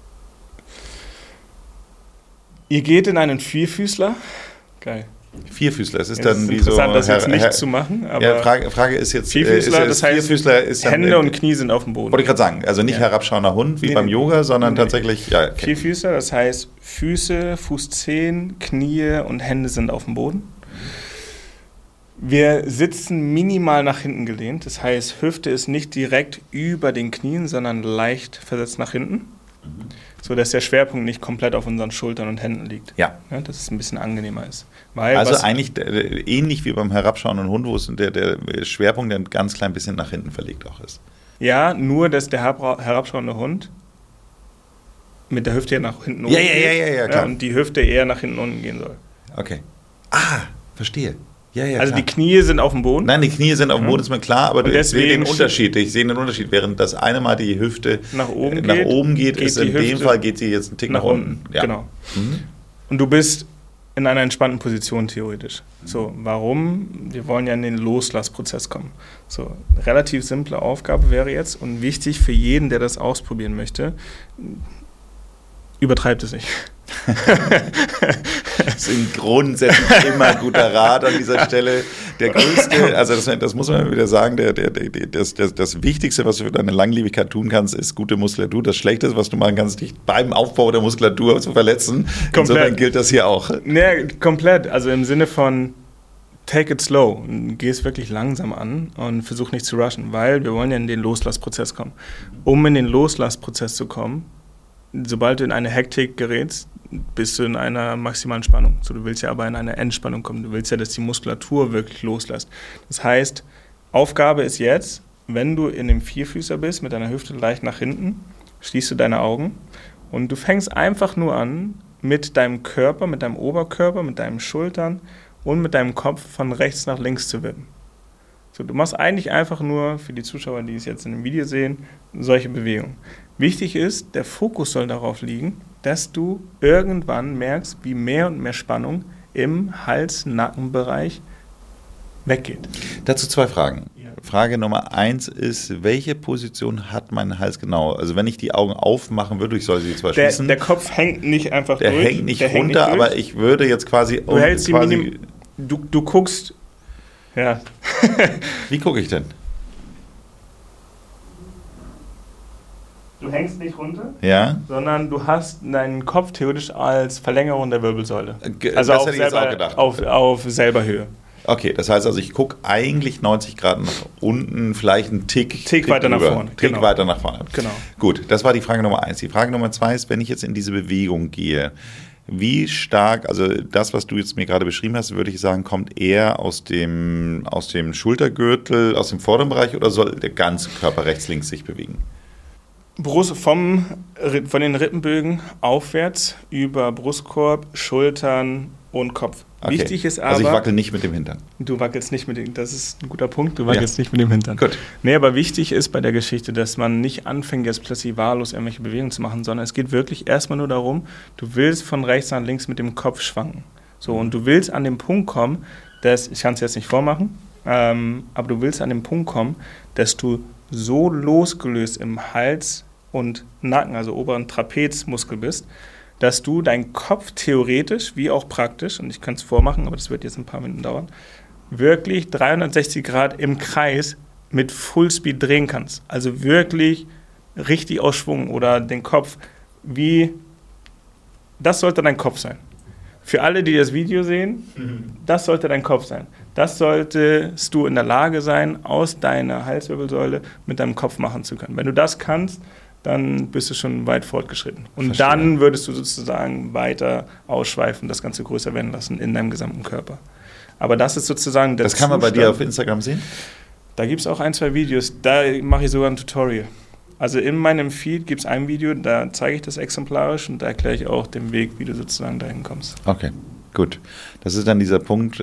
Ihr geht in einen Vierfüßler. Geil. Vierfüßler, es ist ja, dann ist wie so... interessant, das Herr, jetzt nicht Herr, zu machen, aber... Ja, Frage, Frage ist jetzt... Vierfüßler, ist, das heißt, Vierfüßler ist dann, Hände und Knie sind auf dem Boden. Wollte ich gerade sagen, also nicht ja. herabschauender Hund wie nee, beim Yoga, sondern nee, tatsächlich... Ja, okay. Vierfüßler, das heißt Füße, Fußzehen, Knie und Hände sind auf dem Boden. Wir sitzen minimal nach hinten gelehnt, das heißt, Hüfte ist nicht direkt über den Knien, sondern leicht versetzt nach hinten. Mhm. So dass der Schwerpunkt nicht komplett auf unseren Schultern und Händen liegt. Ja. ja dass es ein bisschen angenehmer ist. Weil also eigentlich äh, ähnlich wie beim herabschauenden Hund, wo es der, der Schwerpunkt ein ganz klein bisschen nach hinten verlegt auch ist. Ja, nur dass der herabschauende Hund mit der Hüfte nach hinten unten ja, ja, ja, ja, ja, klar. Ja, und die Hüfte eher nach hinten unten gehen soll. Okay. Ah, verstehe. Ja, ja, also klar. die Knie sind auf dem Boden? Nein, die Knie sind auf dem Boden, ist mir klar, aber ich sehe den Unterschied. Ich sehe den Unterschied. Während das eine Mal die Hüfte nach oben nach geht, oben geht, geht ist in dem Fall geht sie jetzt einen Tick nach, nach unten. unten. Ja. Genau. Mhm. Und du bist in einer entspannten Position theoretisch. So, warum? Wir wollen ja in den Loslassprozess kommen. So, relativ simple Aufgabe wäre jetzt und wichtig für jeden, der das ausprobieren möchte, übertreibt es nicht. Das ist grundsätzlich immer ein guter Rat an dieser Stelle. Der größte, also das, das muss man wieder sagen, der, der, der, das, das, das Wichtigste, was du für deine Langlebigkeit tun kannst, ist gute Muskulatur. Das Schlechteste, was du machen kannst, dich beim Aufbau der Muskulatur zu verletzen. Komplett. Insofern gilt das hier auch. Nee, komplett. Also im Sinne von take it slow. Geh es wirklich langsam an und versuch nicht zu rushen, weil wir wollen ja in den Loslassprozess kommen. Um in den Loslassprozess zu kommen, sobald du in eine Hektik gerätst, bist du in einer maximalen Spannung. So, du willst ja aber in eine Entspannung kommen. Du willst ja, dass die Muskulatur wirklich loslässt. Das heißt, Aufgabe ist jetzt, wenn du in dem Vierfüßer bist, mit deiner Hüfte leicht nach hinten, schließt du deine Augen Und du fängst einfach nur an, mit deinem Körper, mit deinem Oberkörper, mit deinen Schultern und mit deinem Kopf von rechts nach links zu wippen. So, du machst eigentlich einfach nur, für die Zuschauer, die es jetzt in dem Video sehen, solche Bewegungen. Wichtig ist, der Fokus soll darauf liegen, dass du irgendwann merkst, wie mehr und mehr Spannung im Hals-Nacken-Bereich weggeht. Dazu zwei Fragen. Ja. Frage Nummer eins ist, welche Position hat mein Hals genau? Also wenn ich die Augen aufmachen würde, ich soll sie zwar Der, schließen. der Kopf hängt nicht einfach der durch. Hängt nicht der runter, hängt nicht runter, aber ich würde jetzt quasi... Du hältst die quasi Minim... Du, du guckst... Ja. Wie gucke ich denn? Du hängst nicht runter, Ja. sondern du hast deinen Kopf theoretisch als Verlängerung der Wirbelsäule. Ge- Also das auf, hätte ich jetzt selber, auch gedacht. auf, auf selber Höhe. Okay, das heißt also, ich gucke eigentlich neunzig Grad nach unten, vielleicht einen Tick, Tick weiter nach drüber. vorne, Tick genau. weiter nach vorne. Genau. Gut, das war die Frage Nummer eins. Die Frage Nummer zwei ist, wenn ich jetzt in diese Bewegung gehe, wie stark, also das, was du jetzt mir gerade beschrieben hast, würde ich sagen, kommt eher aus dem, aus dem Schultergürtel, aus dem vorderen Bereich oder soll der ganze Körper rechts, links sich bewegen? Brust vom, von den Rippenbögen aufwärts über Brustkorb, Schultern und Kopf. Okay. Wichtig ist aber... Also ich wackel nicht mit dem Hintern. Du wackelst nicht mit dem... Das ist ein guter Punkt. Du wackelst ja. nicht mit dem Hintern. Gut. Nee, aber wichtig ist bei der Geschichte, dass man nicht anfängt, jetzt plötzlich wahllos irgendwelche Bewegungen zu machen, sondern es geht wirklich erstmal nur darum, du willst von rechts nach links mit dem Kopf schwanken. So, und du willst an den Punkt kommen, dass... Ich kann es jetzt nicht vormachen, ähm, aber du willst an den Punkt kommen, dass du so losgelöst im Hals und Nacken, also oberen Trapezmuskel bist, dass du deinen Kopf theoretisch, wie auch praktisch, und ich kann es vormachen, aber das wird jetzt ein paar Minuten dauern, wirklich dreihundertsechzig Grad im Kreis mit Fullspeed drehen kannst. Also wirklich richtig aus Schwung oder den Kopf wie, das sollte dein Kopf sein. Für alle, die das Video sehen, mhm. das sollte dein Kopf sein. Das solltest du in der Lage sein, aus deiner Halswirbelsäule mit deinem Kopf machen zu können. Wenn du das kannst, dann bist du schon weit fortgeschritten. Und Verstehe. Dann würdest du sozusagen weiter ausschweifen, das Ganze größer werden lassen in deinem gesamten Körper. Aber das ist sozusagen der Das kann man Zustand. bei dir auf Instagram sehen? Da gibt es auch ein, zwei Videos. Da mache ich sogar ein Tutorial. Also in meinem Feed gibt es ein Video, da zeige ich das exemplarisch und da erkläre ich auch den Weg, wie du sozusagen dahin kommst. Okay. Gut, das ist dann dieser Punkt,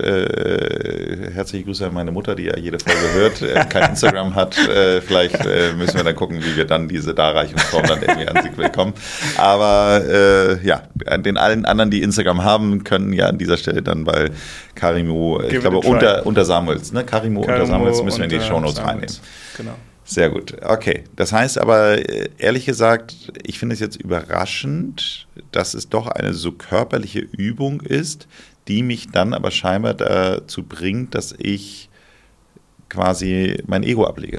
äh, herzliche Grüße an meine Mutter, die ja jede Folge hört, äh, kein Instagram hat, äh, vielleicht äh, müssen wir dann gucken, wie wir dann diese Darreichungsform dann irgendwie an sie bekommen, aber äh, ja, an den allen anderen, die Instagram haben, können ja an dieser Stelle dann bei Karimo, ich glaube unter, unter Samuels, ne? Karimo, Karimo unter Samuels müssen wir in die Shownotes reinnehmen. Genau. Sehr gut, okay. Das heißt aber, ehrlich gesagt, ich finde es jetzt überraschend, dass es doch eine so körperliche Übung ist, die mich dann aber scheinbar dazu bringt, dass ich quasi mein Ego ablege.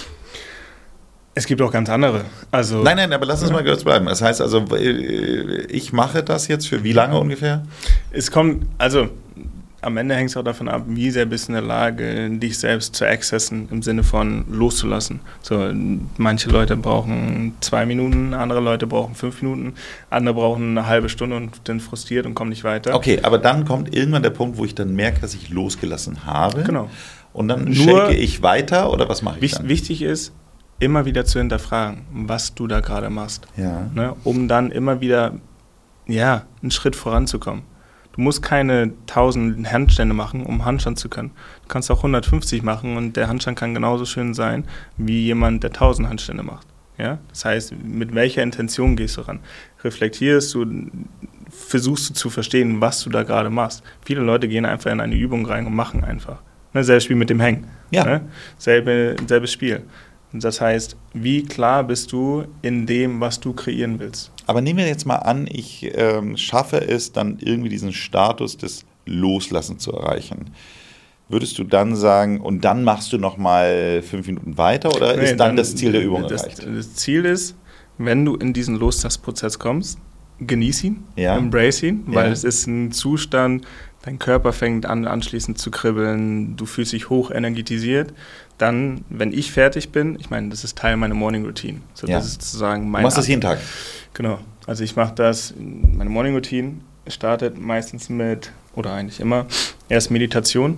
Es gibt auch ganz andere. Also nein, nein, aber lass uns mal kurz bleiben. Das heißt also, ich mache das jetzt für wie lange ungefähr? Es kommt, also... Am Ende hängt es auch davon ab, wie sehr bist du in der Lage, dich selbst zu accessen, im Sinne von loszulassen. So, manche Leute brauchen zwei Minuten, andere Leute brauchen fünf Minuten, andere brauchen eine halbe Stunde und sind frustriert und kommen nicht weiter. Okay, aber dann kommt irgendwann der Punkt, wo ich dann merke, dass ich losgelassen habe. Genau. Und dann Nur shake ich weiter oder was mache ich wichtig, dann? Wichtig ist, immer wieder zu hinterfragen, was du da gerade machst. Ja. Ne, um dann immer wieder ja, einen Schritt voranzukommen. Du musst keine tausend Handstände machen, um Handstand zu können. Du kannst auch hundertfünfzig machen und der Handstand kann genauso schön sein, wie jemand, der tausend Handstände macht. Ja? Das heißt, mit welcher Intention gehst du ran? Reflektierst du, versuchst du zu verstehen, was du da gerade machst. Viele Leute gehen einfach in eine Übung rein und machen einfach. Ne, selbes Spiel mit dem Hängen. Ja. Ne? Selbe, selbes Spiel. Und das heißt, wie klar bist du in dem, was du kreieren willst? Aber nehmen wir jetzt mal an, ich ähm, schaffe es dann irgendwie diesen Status des Loslassen zu erreichen. Würdest du dann sagen, und dann machst du nochmal fünf Minuten weiter oder nee, ist dann, dann das Ziel der Übung das, erreicht? Das Ziel ist, wenn du in diesen Loslassprozess kommst, genieß ihn, ja. embrace ihn, weil ja. es ist ein Zustand, dein Körper fängt an anschließend zu kribbeln, du fühlst dich hoch energetisiert. Dann, wenn ich fertig bin, ich meine, das ist Teil meiner Morning Routine. So, ja. Das ist sozusagen mein du machst das jeden Tag? Genau. Also ich mache das, meine Morning Routine startet meistens mit, oder eigentlich immer, erst Meditation.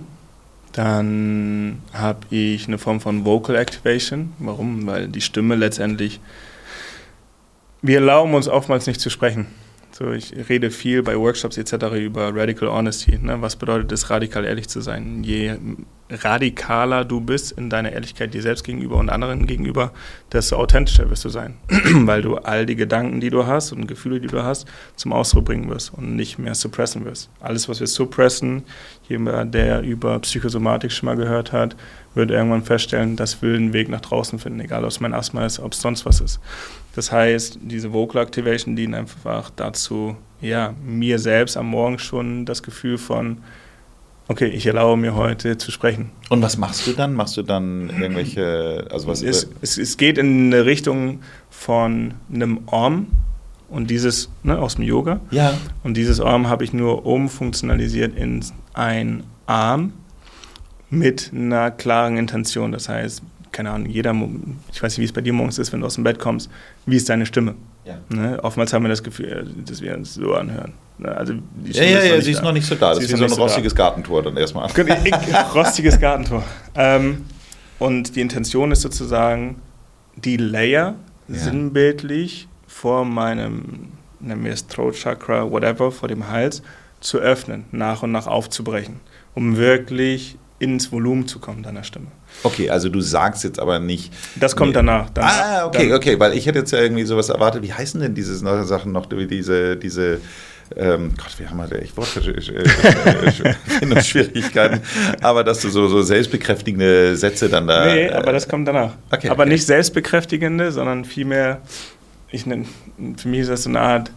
Dann habe ich eine Form von Vocal Activation. Warum? Weil die Stimme letztendlich Wir erlauben uns oftmals nicht zu sprechen. So, ich rede viel bei Workshops et cetera über Radical Honesty. Ne? Was bedeutet es, radikal ehrlich zu sein? Je radikaler du bist in deiner Ehrlichkeit dir selbst gegenüber und anderen gegenüber, desto authentischer wirst du sein. Weil du all die Gedanken, die du hast und Gefühle, die du hast, zum Ausdruck bringen wirst und nicht mehr suppressen wirst. Alles, was wir suppressen, jemand, der über Psychosomatik schon mal gehört hat, wird irgendwann feststellen, das will einen Weg nach draußen finden, egal ob es mein Asthma ist, ob es sonst was ist. Das heißt, diese Vocal Activation dienen einfach dazu, ja, mir selbst am Morgen schon das Gefühl von, okay, ich erlaube mir heute zu sprechen. Und was machst du dann? Machst du dann irgendwelche, also was? Es, es, es geht in eine Richtung von einem Om und dieses, ne, aus dem Yoga. Ja. Und dieses Om habe ich nur umfunktionalisiert in ein Arm mit einer klaren Intention. Das heißt, keine Ahnung, jeder, ich weiß nicht, wie es bei dir morgens ist, wenn du aus dem Bett kommst, wie ist deine Stimme? Ja. Ne? Oftmals haben wir das Gefühl, dass wir uns so anhören. Also die ja, ja, ja, sie ist noch nicht so da. Das sie ist wie so ein so rostiges da. Gartentor dann erstmal. Rostiges Gartentor. Ähm, und die Intention ist sozusagen, die Layer ja. sinnbildlich vor meinem, nennen wir es Throat Chakra, whatever, vor dem Hals, zu öffnen, nach und nach aufzubrechen, um wirklich ins Volumen zu kommen deiner Stimme. Okay, also du sagst jetzt aber nicht... Das kommt nee. danach, danach. Ah, okay, dann, okay, weil ich hätte jetzt ja irgendwie sowas erwartet. Wie heißen denn diese Sachen noch, diese... diese ähm, Gott, wir haben halt echt Wortfindungsschwierigkeiten. Aber dass du so, so selbstbekräftigende Sätze dann da... Nee, aber das kommt danach. Okay, aber okay. nicht selbstbekräftigende, sondern vielmehr, ich nenne, für mich ist das so eine Art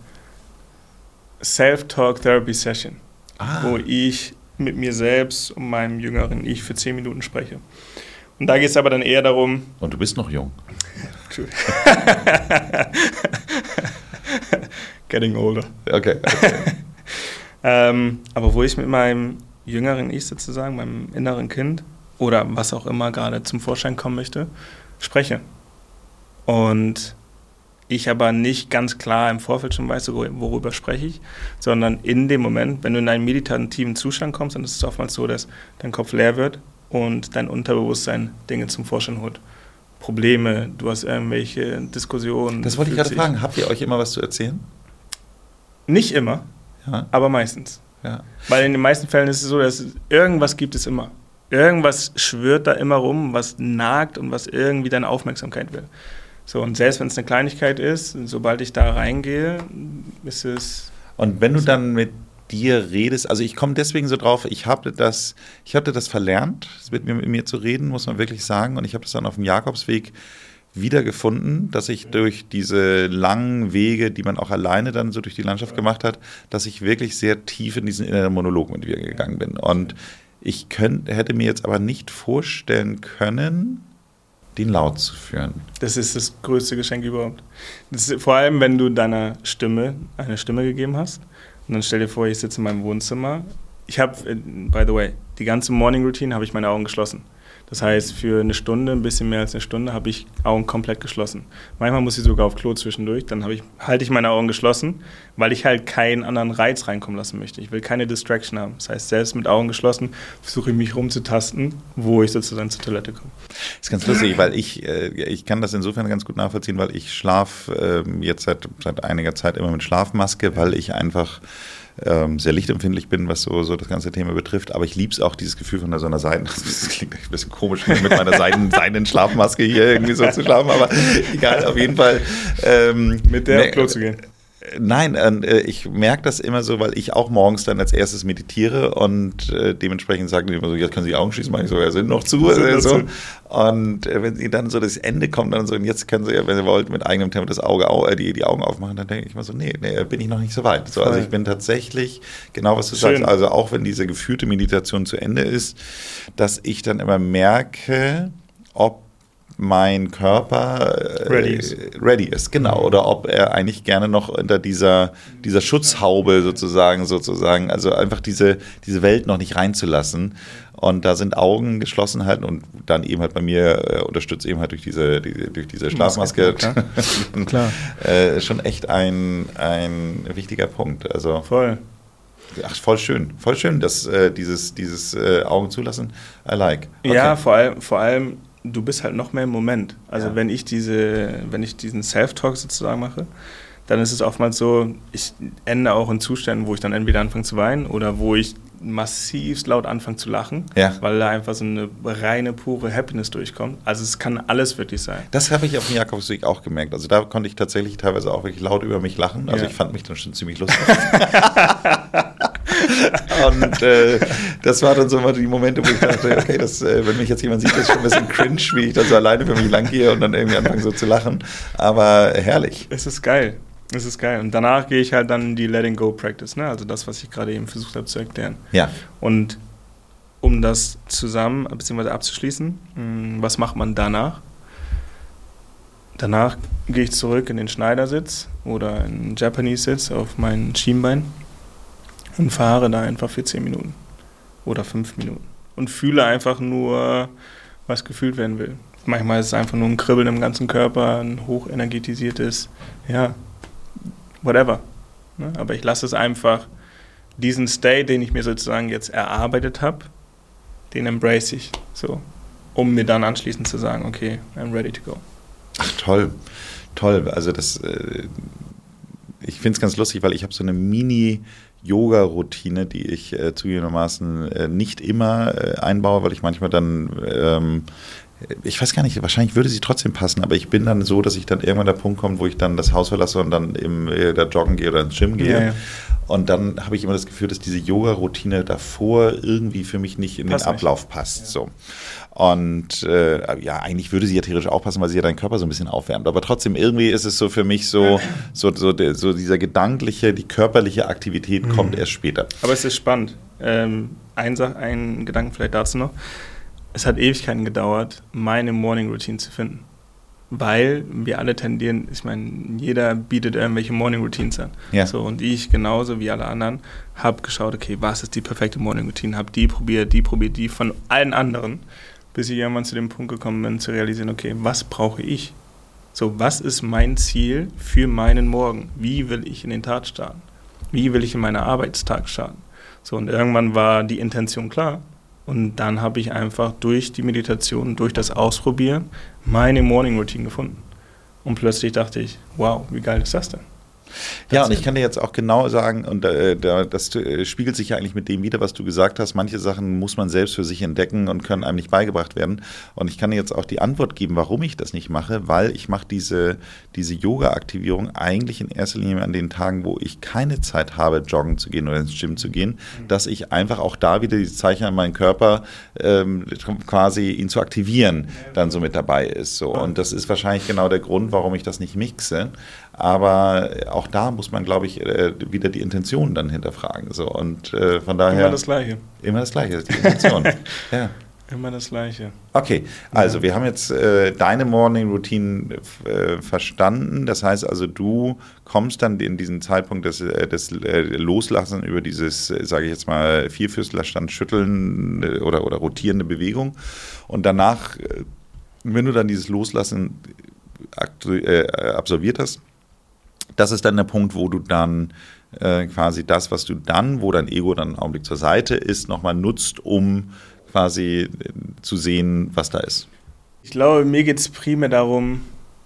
Self-Talk-Therapy-Session, ah. wo ich mit mir selbst und meinem jüngeren Ich für zehn Minuten spreche. Und da geht es aber dann eher darum... Und du bist noch jung. Getting older. Okay. okay. ähm, aber wo ich mit meinem jüngeren Ich sozusagen, meinem inneren Kind oder was auch immer gerade zum Vorschein kommen möchte, spreche. Und ich aber nicht ganz klar im Vorfeld schon weiß, worüber spreche ich, sondern in dem Moment, wenn du in einen meditativen Zustand kommst, dann ist es oftmals so, dass dein Kopf leer wird und dein Unterbewusstsein Dinge zum Vorschein holt. Probleme, du hast irgendwelche Diskussionen. Das wollte ich gerade fragen, habt ihr euch immer was zu erzählen? Nicht immer, ja. aber meistens. Ja. Weil in den meisten Fällen ist es so, dass es, irgendwas gibt es immer. Irgendwas schwirrt da immer rum, was nagt und was irgendwie deine Aufmerksamkeit will. So, und selbst wenn es eine Kleinigkeit ist, sobald ich da reingehe, ist es... Und wenn du dann mit dir redest, also ich komme deswegen so drauf, ich habe das, ich habe das verlernt, mit mir, mit mir zu reden, muss man wirklich sagen, und ich habe das dann auf dem Jakobsweg wiedergefunden, dass ich durch diese langen Wege, die man auch alleine dann so durch die Landschaft gemacht hat, dass ich wirklich sehr tief in diesen inneren Monolog mit mir gegangen bin. Und ich könnt, hätte mir jetzt aber nicht vorstellen können, den laut zu führen. Das ist das größte Geschenk überhaupt. Das ist, vor allem, wenn du deiner Stimme eine Stimme gegeben hast. Und dann stell dir vor, ich sitze in meinem Wohnzimmer. Ich habe, by the way, die ganze Morning Routine habe ich meine Augen geschlossen. Das heißt, für eine Stunde, ein bisschen mehr als eine Stunde, habe ich Augen komplett geschlossen. Manchmal muss ich sogar auf Klo zwischendurch, dann habe ich, halte ich meine Augen geschlossen, weil ich halt keinen anderen Reiz reinkommen lassen möchte. Ich will keine Distraction haben. Das heißt, selbst mit Augen geschlossen versuche ich mich rumzutasten, wo ich sozusagen zur Toilette komme. Das ist ganz lustig, weil ich, äh, ich kann das insofern ganz gut nachvollziehen, weil ich schlafe äh, jetzt seit, seit einiger Zeit immer mit Schlafmaske, weil ich einfach Ähm, sehr lichtempfindlich bin, was so, so das ganze Thema betrifft, aber ich liebe es auch, dieses Gefühl von so einer Seiden, das klingt ein bisschen komisch, mit meiner Seiden, seidenen Schlafmaske hier irgendwie so zu schlafen, aber egal, auf jeden Fall. Ähm, mit der auf Klo zu gehen. Nein, äh, ich merke das immer so, weil ich auch morgens dann als erstes meditiere und äh, dementsprechend sagen die immer so, jetzt können Sie die Augen schließen, meine ich so, ja, sind noch zu. Sind äh, so. Und äh, wenn sie dann so das Ende kommt, dann so, und jetzt können Sie ja, wenn Sie wollen, mit eigenem Tempo das Auge, äh, die, die Augen aufmachen, dann denke ich mal so, nee, nee, bin ich noch nicht so weit. So, also ich bin tatsächlich, genau was du Schön. sagst, also auch wenn diese geführte Meditation zu Ende ist, dass ich dann immer merke, ob mein Körper äh, ready ist. ready ist, genau, oder ob er eigentlich gerne noch unter dieser, dieser Schutzhaube sozusagen, sozusagen, also einfach diese, diese Welt noch nicht reinzulassen. Und da sind Augen geschlossen halt und dann eben halt bei mir äh, unterstützt eben halt durch diese, die, durch diese Schlafmaske. Klar. Klar. äh, schon echt ein, ein wichtiger Punkt. Also, voll. Ach, voll schön, voll schön, dass äh, dieses, dieses äh, Augen zulassen, I like. Okay. Ja, vor allem, vor allem du bist halt noch mehr im Moment. Also Ja. wenn ich diese, wenn ich diesen Self-Talk sozusagen mache, dann ist es oftmals so, ich ende auch in Zuständen, wo ich dann entweder anfange zu weinen oder wo ich massiv laut anfange zu lachen, Ja. weil da einfach so eine reine, pure Happiness durchkommt. Also es kann alles wirklich sein. Das habe ich auf dem Jakobsweg auch gemerkt. Also da konnte ich tatsächlich teilweise auch wirklich laut über mich lachen. Also Ja. ich fand mich dann schon ziemlich lustig. Und äh, das war dann so immer die Momente, wo ich dachte, okay, das, äh, wenn mich jetzt jemand sieht, das ist schon ein bisschen cringe, wie ich da so alleine für mich lang gehe und dann irgendwie anfange so zu lachen. Aber herrlich. Es ist geil. Es ist geil. Und danach gehe ich halt dann in die Letting Go Practice, ne? Also das, was ich gerade eben versucht habe zu erklären. Ja. Und um das zusammen bzw. abzuschließen, mh, was macht man danach? Danach gehe ich zurück in den Schneidersitz oder in den Japanese-Sitz auf mein Schienbein und fahre da einfach für zehn Minuten oder fünf Minuten und fühle einfach nur, was gefühlt werden will. Manchmal ist es einfach nur ein Kribbeln im ganzen Körper, ein hochenergetisiertes, ja, whatever. Ne? Aber ich lasse es einfach, diesen State, den ich mir sozusagen jetzt erarbeitet habe, den embrace ich so, um mir dann anschließend zu sagen, okay, I'm ready to go. Ach, toll. Toll. Also das, äh, ich finde es ganz lustig, weil ich habe so eine Mini-Yoga-Routine, die ich äh, zugegebenermaßen äh, nicht immer äh, einbaue, weil ich manchmal dann ähm, ich weiß gar nicht, wahrscheinlich würde sie trotzdem passen, aber ich bin dann so, dass ich dann irgendwann der Punkt komme, wo ich dann das Haus verlasse und dann im, äh, da joggen gehe oder ins Gym gehe. Ja, ja. Und dann habe ich immer das Gefühl, dass diese Yoga-Routine davor irgendwie für mich nicht in passt den Ablauf nicht. passt. Ja. So. Und äh, ja, eigentlich würde sie ja theoretisch auch passen, weil sie ja deinen Körper so ein bisschen aufwärmt. Aber trotzdem, irgendwie ist es so für mich so, so, so, der, so dieser gedankliche, die körperliche Aktivität mhm. kommt erst später. Aber es ist spannend. Ähm, ein, ein Gedanken vielleicht dazu noch. Es hat Ewigkeiten gedauert, meine Morning Routine zu finden. Weil wir alle tendieren, ich meine, jeder bietet irgendwelche Morning Routines an. Ja. So, und ich genauso wie alle anderen habe geschaut, okay, was ist die perfekte Morning Routine? Habe die probiert, die probiert, die von allen anderen, bis ich irgendwann zu dem Punkt gekommen bin, zu realisieren, okay, was brauche ich? So, was ist mein Ziel für meinen Morgen? Wie will ich in den Tag starten? Wie will ich in meinen Arbeitstag starten? So, und irgendwann war die Intention klar. Und dann habe ich einfach durch die Meditation, durch das Ausprobieren meine Morning Routine gefunden. Und plötzlich dachte ich, wow, wie geil ist das denn? Ja, und ich kann dir jetzt auch genau sagen, und äh, das äh, spiegelt sich ja eigentlich mit dem wider, was du gesagt hast. Manche Sachen muss man selbst für sich entdecken und können einem nicht beigebracht werden. Und ich kann dir jetzt auch die Antwort geben, warum ich das nicht mache, weil ich mache diese, diese Yoga-Aktivierung eigentlich in erster Linie an den Tagen, wo ich keine Zeit habe, joggen zu gehen oder ins Gym zu gehen, mhm. dass ich einfach auch da wieder die Zeichen an meinen Körper ähm, quasi ihn zu aktivieren, dann so mit dabei ist. So. Und das ist wahrscheinlich genau der Grund, warum ich das nicht mixe. Aber auch da muss man, glaube ich, wieder die Intention dann hinterfragen. So. Und äh, von daher. Immer das Gleiche. Immer das Gleiche, die Intention. Ja. Immer das Gleiche. Okay, also ja. wir haben jetzt äh, deine Morning Routine äh, verstanden. Das heißt also, du kommst dann in diesen Zeitpunkt des, des äh, Loslassen über dieses, äh, sage ich jetzt mal, Vierfüßlerstand schütteln äh, oder, oder rotierende Bewegung. Und danach, äh, wenn du dann dieses Loslassen äh, absolviert hast, das ist dann der Punkt, wo du dann äh, quasi das, was du dann, wo dein Ego dann einen Augenblick zur Seite ist, nochmal nutzt, um quasi äh, zu sehen, was da ist. Ich glaube, mir geht es primär darum,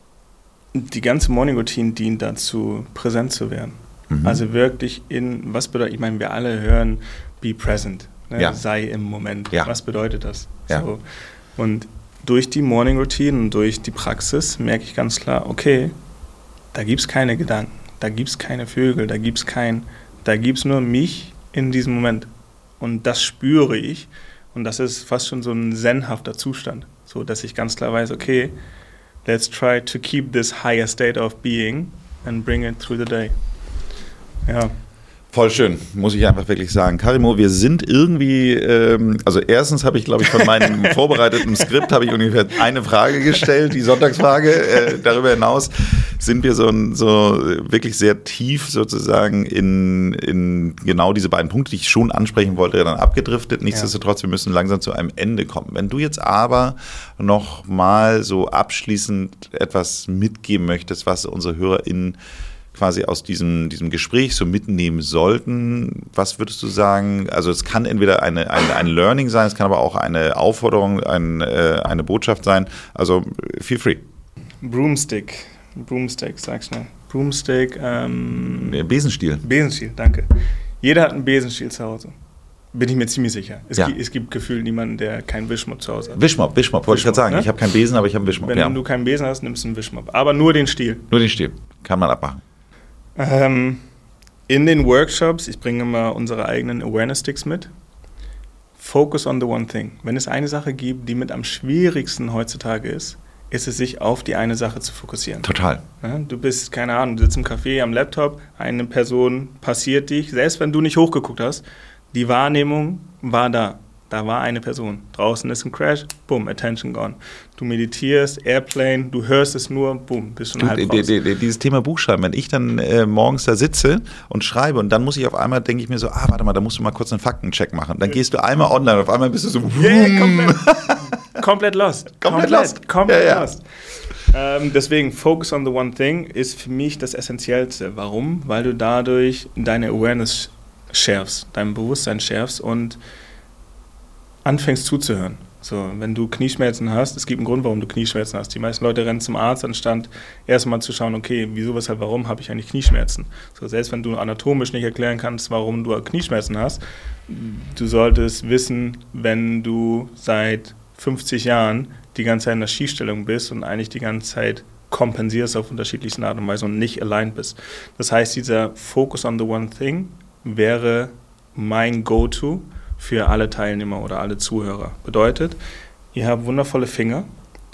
die ganze Morning Routine dient dazu, präsent zu werden. Mhm. Also wirklich in, was bedeutet, ich meine, wir alle hören, be present, ne? Ja. Sei im Moment. Ja. Was bedeutet das? Ja. So. Und durch die Morning Routine und durch die Praxis merke ich ganz klar, okay, da gibt es keine Gedanken, da gibt es keine Vögel, da gibt es kein, da gibt es nur mich in diesem Moment. Und das spüre ich und das ist fast schon so ein zen-hafter Zustand, so dass ich ganz klar weiß, okay, let's try to keep this higher state of being and bring it through the day. Ja. Voll schön, muss ich einfach wirklich sagen. Karimo, wir sind irgendwie, ähm, also erstens habe ich, glaube ich, von meinem vorbereiteten Skript habe ich ungefähr eine Frage gestellt, die Sonntagsfrage. Äh, darüber hinaus sind wir so, so wirklich sehr tief sozusagen in, in genau diese beiden Punkte, die ich schon ansprechen wollte, dann abgedriftet. Nichtsdestotrotz, wir müssen langsam zu einem Ende kommen. Wenn du jetzt aber noch mal so abschließend etwas mitgeben möchtest, was unsere HörerInnen quasi aus diesem, diesem Gespräch so mitnehmen sollten, was würdest du sagen? Also es kann entweder eine, eine, ein Learning sein, es kann aber auch eine Aufforderung, ein, äh, eine Botschaft sein. Also feel free. Broomstick. Broomstick, sag's mal. Broomstick. Ähm, Besenstiel. Besenstiel, danke. Jeder hat einen Besenstiel zu Hause. Bin ich mir ziemlich sicher. Es, ja. gibt, es gibt gefühlt niemanden, der keinen Wischmopp zu Hause hat. Wischmopp, Wischmopp, wollte ich gerade sagen. Ne? Ich habe keinen Besen, aber ich habe einen Wischmopp. Wenn ja. du keinen Besen hast, nimmst du einen Wischmopp. Aber nur den Stiel. Nur den Stiel. Kann man abmachen. Ähm, in den Workshops, ich bringe immer unsere eigenen Awareness-Sticks mit. Focus on the one thing. Wenn es eine Sache gibt, die mit am schwierigsten heutzutage ist, ist es, sich auf die eine Sache zu fokussieren. Total. Ja, du bist, keine Ahnung, du sitzt im Café am Laptop, eine Person passiert dich, selbst wenn du nicht hochgeguckt hast, die Wahrnehmung war da. Da war eine Person. Draußen ist ein Crash, boom, Attention gone. Du meditierst, Airplane, du hörst es nur, boom, bist schon du, halb raus. Dieses Thema Buchschreiben, wenn ich dann äh, morgens da sitze und schreibe und dann muss ich auf einmal, denke ich mir so, ah, warte mal, da musst du mal kurz einen Faktencheck machen. Dann gehst du einmal online, auf einmal bist du so, yeah, komplett, komplett lost. Komplett, komplett lost. Komplett ja, ja. lost. Ähm, deswegen, Focus on the one thing ist für mich das Essentiellste. Warum? Weil du dadurch deine Awareness schärfst, dein Bewusstsein schärfst und anfängst zuzuhören. So, wenn du Knieschmerzen hast, es gibt einen Grund, warum du Knieschmerzen hast. Die meisten Leute rennen zum Arzt, anstatt erstmal zu schauen, okay, wieso, weshalb, warum habe ich eigentlich Knieschmerzen? So, selbst wenn du anatomisch nicht erklären kannst, warum du Knieschmerzen hast, du solltest wissen, wenn du seit fünfzig Jahren die ganze Zeit in der Schiefstellung bist und eigentlich die ganze Zeit kompensierst auf unterschiedlichsten Art und Weise und nicht aligned bist. Das heißt, dieser Focus on the one thing wäre mein Go-To für alle Teilnehmer oder alle Zuhörer. Bedeutet, ihr habt wundervolle Finger,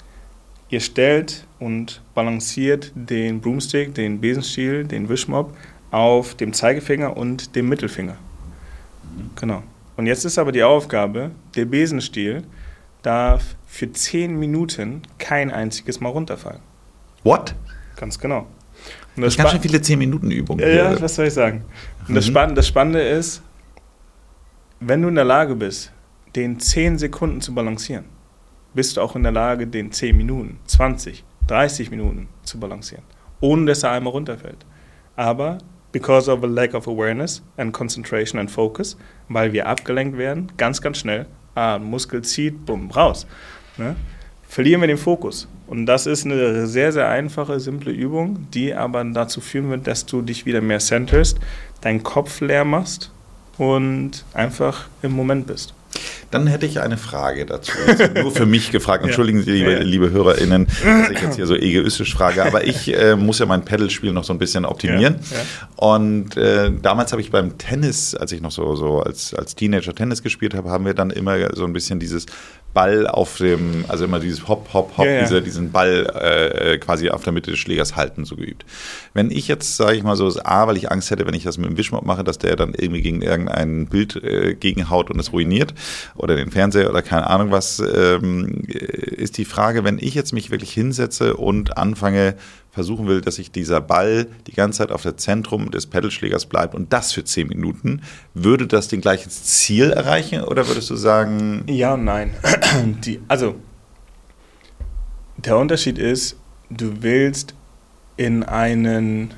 ihr stellt und balanciert den Broomstick, den Besenstiel, den Wischmopp auf dem Zeigefinger und dem Mittelfinger. Mhm. Genau. Und jetzt ist aber die Aufgabe, der Besenstiel darf für zehn Minuten kein einziges Mal runterfallen. What? Ganz genau. Und das, das ganz schön viele zehn Minuten Übungen. Ja, ja, was soll ich sagen? Und das, mhm. Spann- das Spannende ist, wenn du in der Lage bist, den zehn Sekunden zu balancieren, bist du auch in der Lage, den zehn Minuten, zwanzig, dreißig Minuten zu balancieren, ohne dass er einmal runterfällt. Aber because of a lack of awareness and concentration and focus, weil wir abgelenkt werden, ganz, ganz schnell, ah, Muskel zieht, bumm, raus. Ne? Verlieren wir den Fokus. Und das ist eine sehr, sehr einfache, simple Übung, die aber dazu führen wird, dass du dich wieder mehr centerst, deinen Kopf leer machst und einfach im Moment bist. Dann hätte ich eine Frage dazu. Nur für mich gefragt. Entschuldigen Sie, liebe, ja. liebe HörerInnen, dass ich jetzt hier so egoistisch frage. Aber ich äh, muss ja mein Pedalspiel noch so ein bisschen optimieren. Ja, ja. Und äh, damals habe ich beim Tennis, als ich noch so, so als, als Teenager Tennis gespielt habe, haben wir dann immer so ein bisschen dieses Ball auf dem, also immer dieses Hopp, Hopp, Hopp, ja, ja. Diese, diesen Ball äh, quasi auf der Mitte des Schlägers halten, so geübt. Wenn ich jetzt, sage ich mal so, das A, weil ich Angst hätte, wenn ich das mit dem Wischmopp mache, dass der dann irgendwie gegen irgendein Bild äh, gegenhaut und es ruiniert oder den Fernseher oder keine Ahnung was, ähm, ist die Frage, wenn ich jetzt mich wirklich hinsetze und anfange, versuchen will, dass sich dieser Ball die ganze Zeit auf dem Zentrum des Pedalschlägers bleibt und das für zehn Minuten, würde das den gleichen Ziel erreichen oder würdest du sagen? Ja und nein. Die, also, der Unterschied ist, du willst in einen,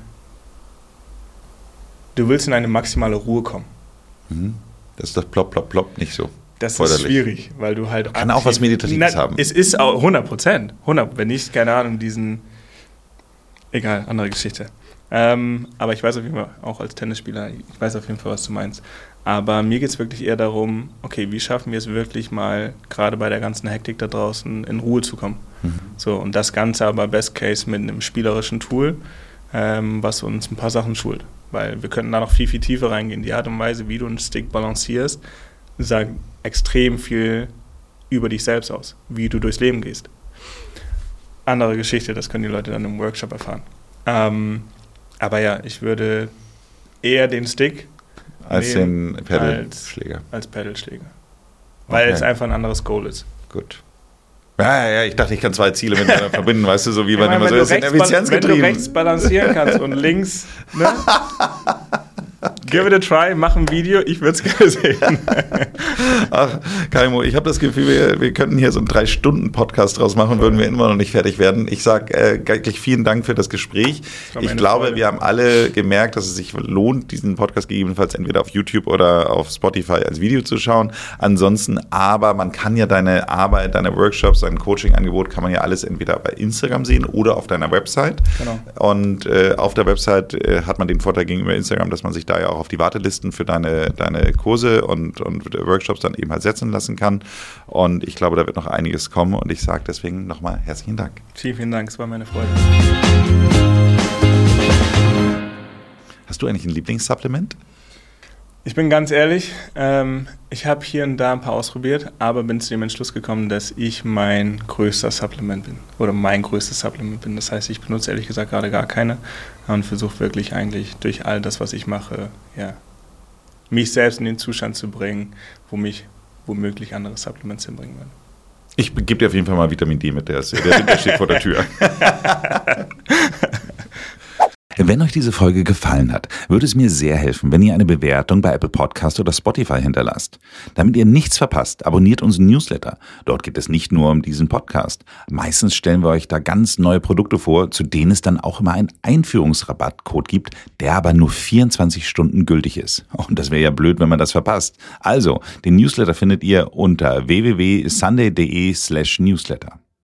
du willst in eine maximale Ruhe kommen. Mhm. Das ist das Plop, Plop, Plop nicht so. Das ist schwierig, weil du halt... Kann auch was Meditatives na, haben. Es ist auch hundert Prozent. hundert, wenn nicht, keine Ahnung, diesen... Egal, andere Geschichte. Ähm, aber ich weiß auf jeden Fall, auch als Tennisspieler, ich weiß auf jeden Fall, was du meinst. Aber mir geht es wirklich eher darum, okay, wie schaffen wir es wirklich mal, gerade bei der ganzen Hektik da draußen, in Ruhe zu kommen. Mhm. So, und das Ganze aber Best Case mit einem spielerischen Tool, ähm, was uns ein paar Sachen schult. Weil wir könnten da noch viel, viel tiefer reingehen. Die Art und Weise, wie du einen Stick balancierst, sagt extrem viel über dich selbst aus, wie du durchs Leben gehst. Andere Geschichte, das können die Leute dann im Workshop erfahren. Ähm, aber ja, ich würde eher den Stick als den Pedalschläger. Als, als Pedalschläger. Weil okay. es einfach ein anderes Goal ist. Gut. Ja, ja, ich dachte, ich kann zwei Ziele miteinander verbinden, weißt du, so wie man immer so ist, in Effizienz getrieben. Wenn du rechts balancieren kannst und links, ne, Give it a try, mach ein Video, ich würde es gerne sehen. Ach, Kaimo, ich habe das Gefühl, wir, wir könnten hier so einen drei Stunden Podcast draus machen, würden wir immer noch nicht fertig werden. Ich sage äh, wirklich vielen Dank für das Gespräch. Das ich glaube, Freude. Wir haben alle gemerkt, dass es sich lohnt, diesen Podcast gegebenenfalls entweder auf YouTube oder auf Spotify als Video zu schauen. Ansonsten aber, man kann ja deine Arbeit, deine Workshops, dein Coaching-Angebot, kann man ja alles entweder bei Instagram sehen oder auf deiner Website. Genau. Und äh, auf der Website äh, hat man den Vorteil gegenüber Instagram, dass man sich da ja auch auf die Wartelisten für deine, deine Kurse und, und Workshops dann eben halt setzen lassen kann. Und ich glaube, da wird noch einiges kommen. Und ich sage deswegen nochmal herzlichen Dank. Vielen, vielen Dank. Es war meine Freude. Hast du eigentlich ein Lieblingssupplement? Ich bin ganz ehrlich, ähm, ich habe hier und da ein paar ausprobiert, aber bin zu dem Entschluss gekommen, dass ich mein größter Supplement bin oder mein größtes Supplement bin. Das heißt, ich benutze ehrlich gesagt gerade gar keine und versuche wirklich eigentlich durch all das, was ich mache, ja, mich selbst in den Zustand zu bringen, wo mich womöglich andere Supplements hinbringen würden. Ich gebe dir auf jeden Fall mal Vitamin D mit, der, ist, der, der steht vor der Tür. Wenn euch diese Folge gefallen hat, würde es mir sehr helfen, wenn ihr eine Bewertung bei Apple Podcast oder Spotify hinterlasst. Damit ihr nichts verpasst, abonniert unseren Newsletter. Dort geht es nicht nur um diesen Podcast. Meistens stellen wir euch da ganz neue Produkte vor, zu denen es dann auch immer einen Einführungsrabattcode gibt, der aber nur vierundzwanzig Stunden gültig ist. Und das wäre ja blöd, wenn man das verpasst. Also, den Newsletter findet ihr unter w w w punkt sunday punkt de slash newsletter.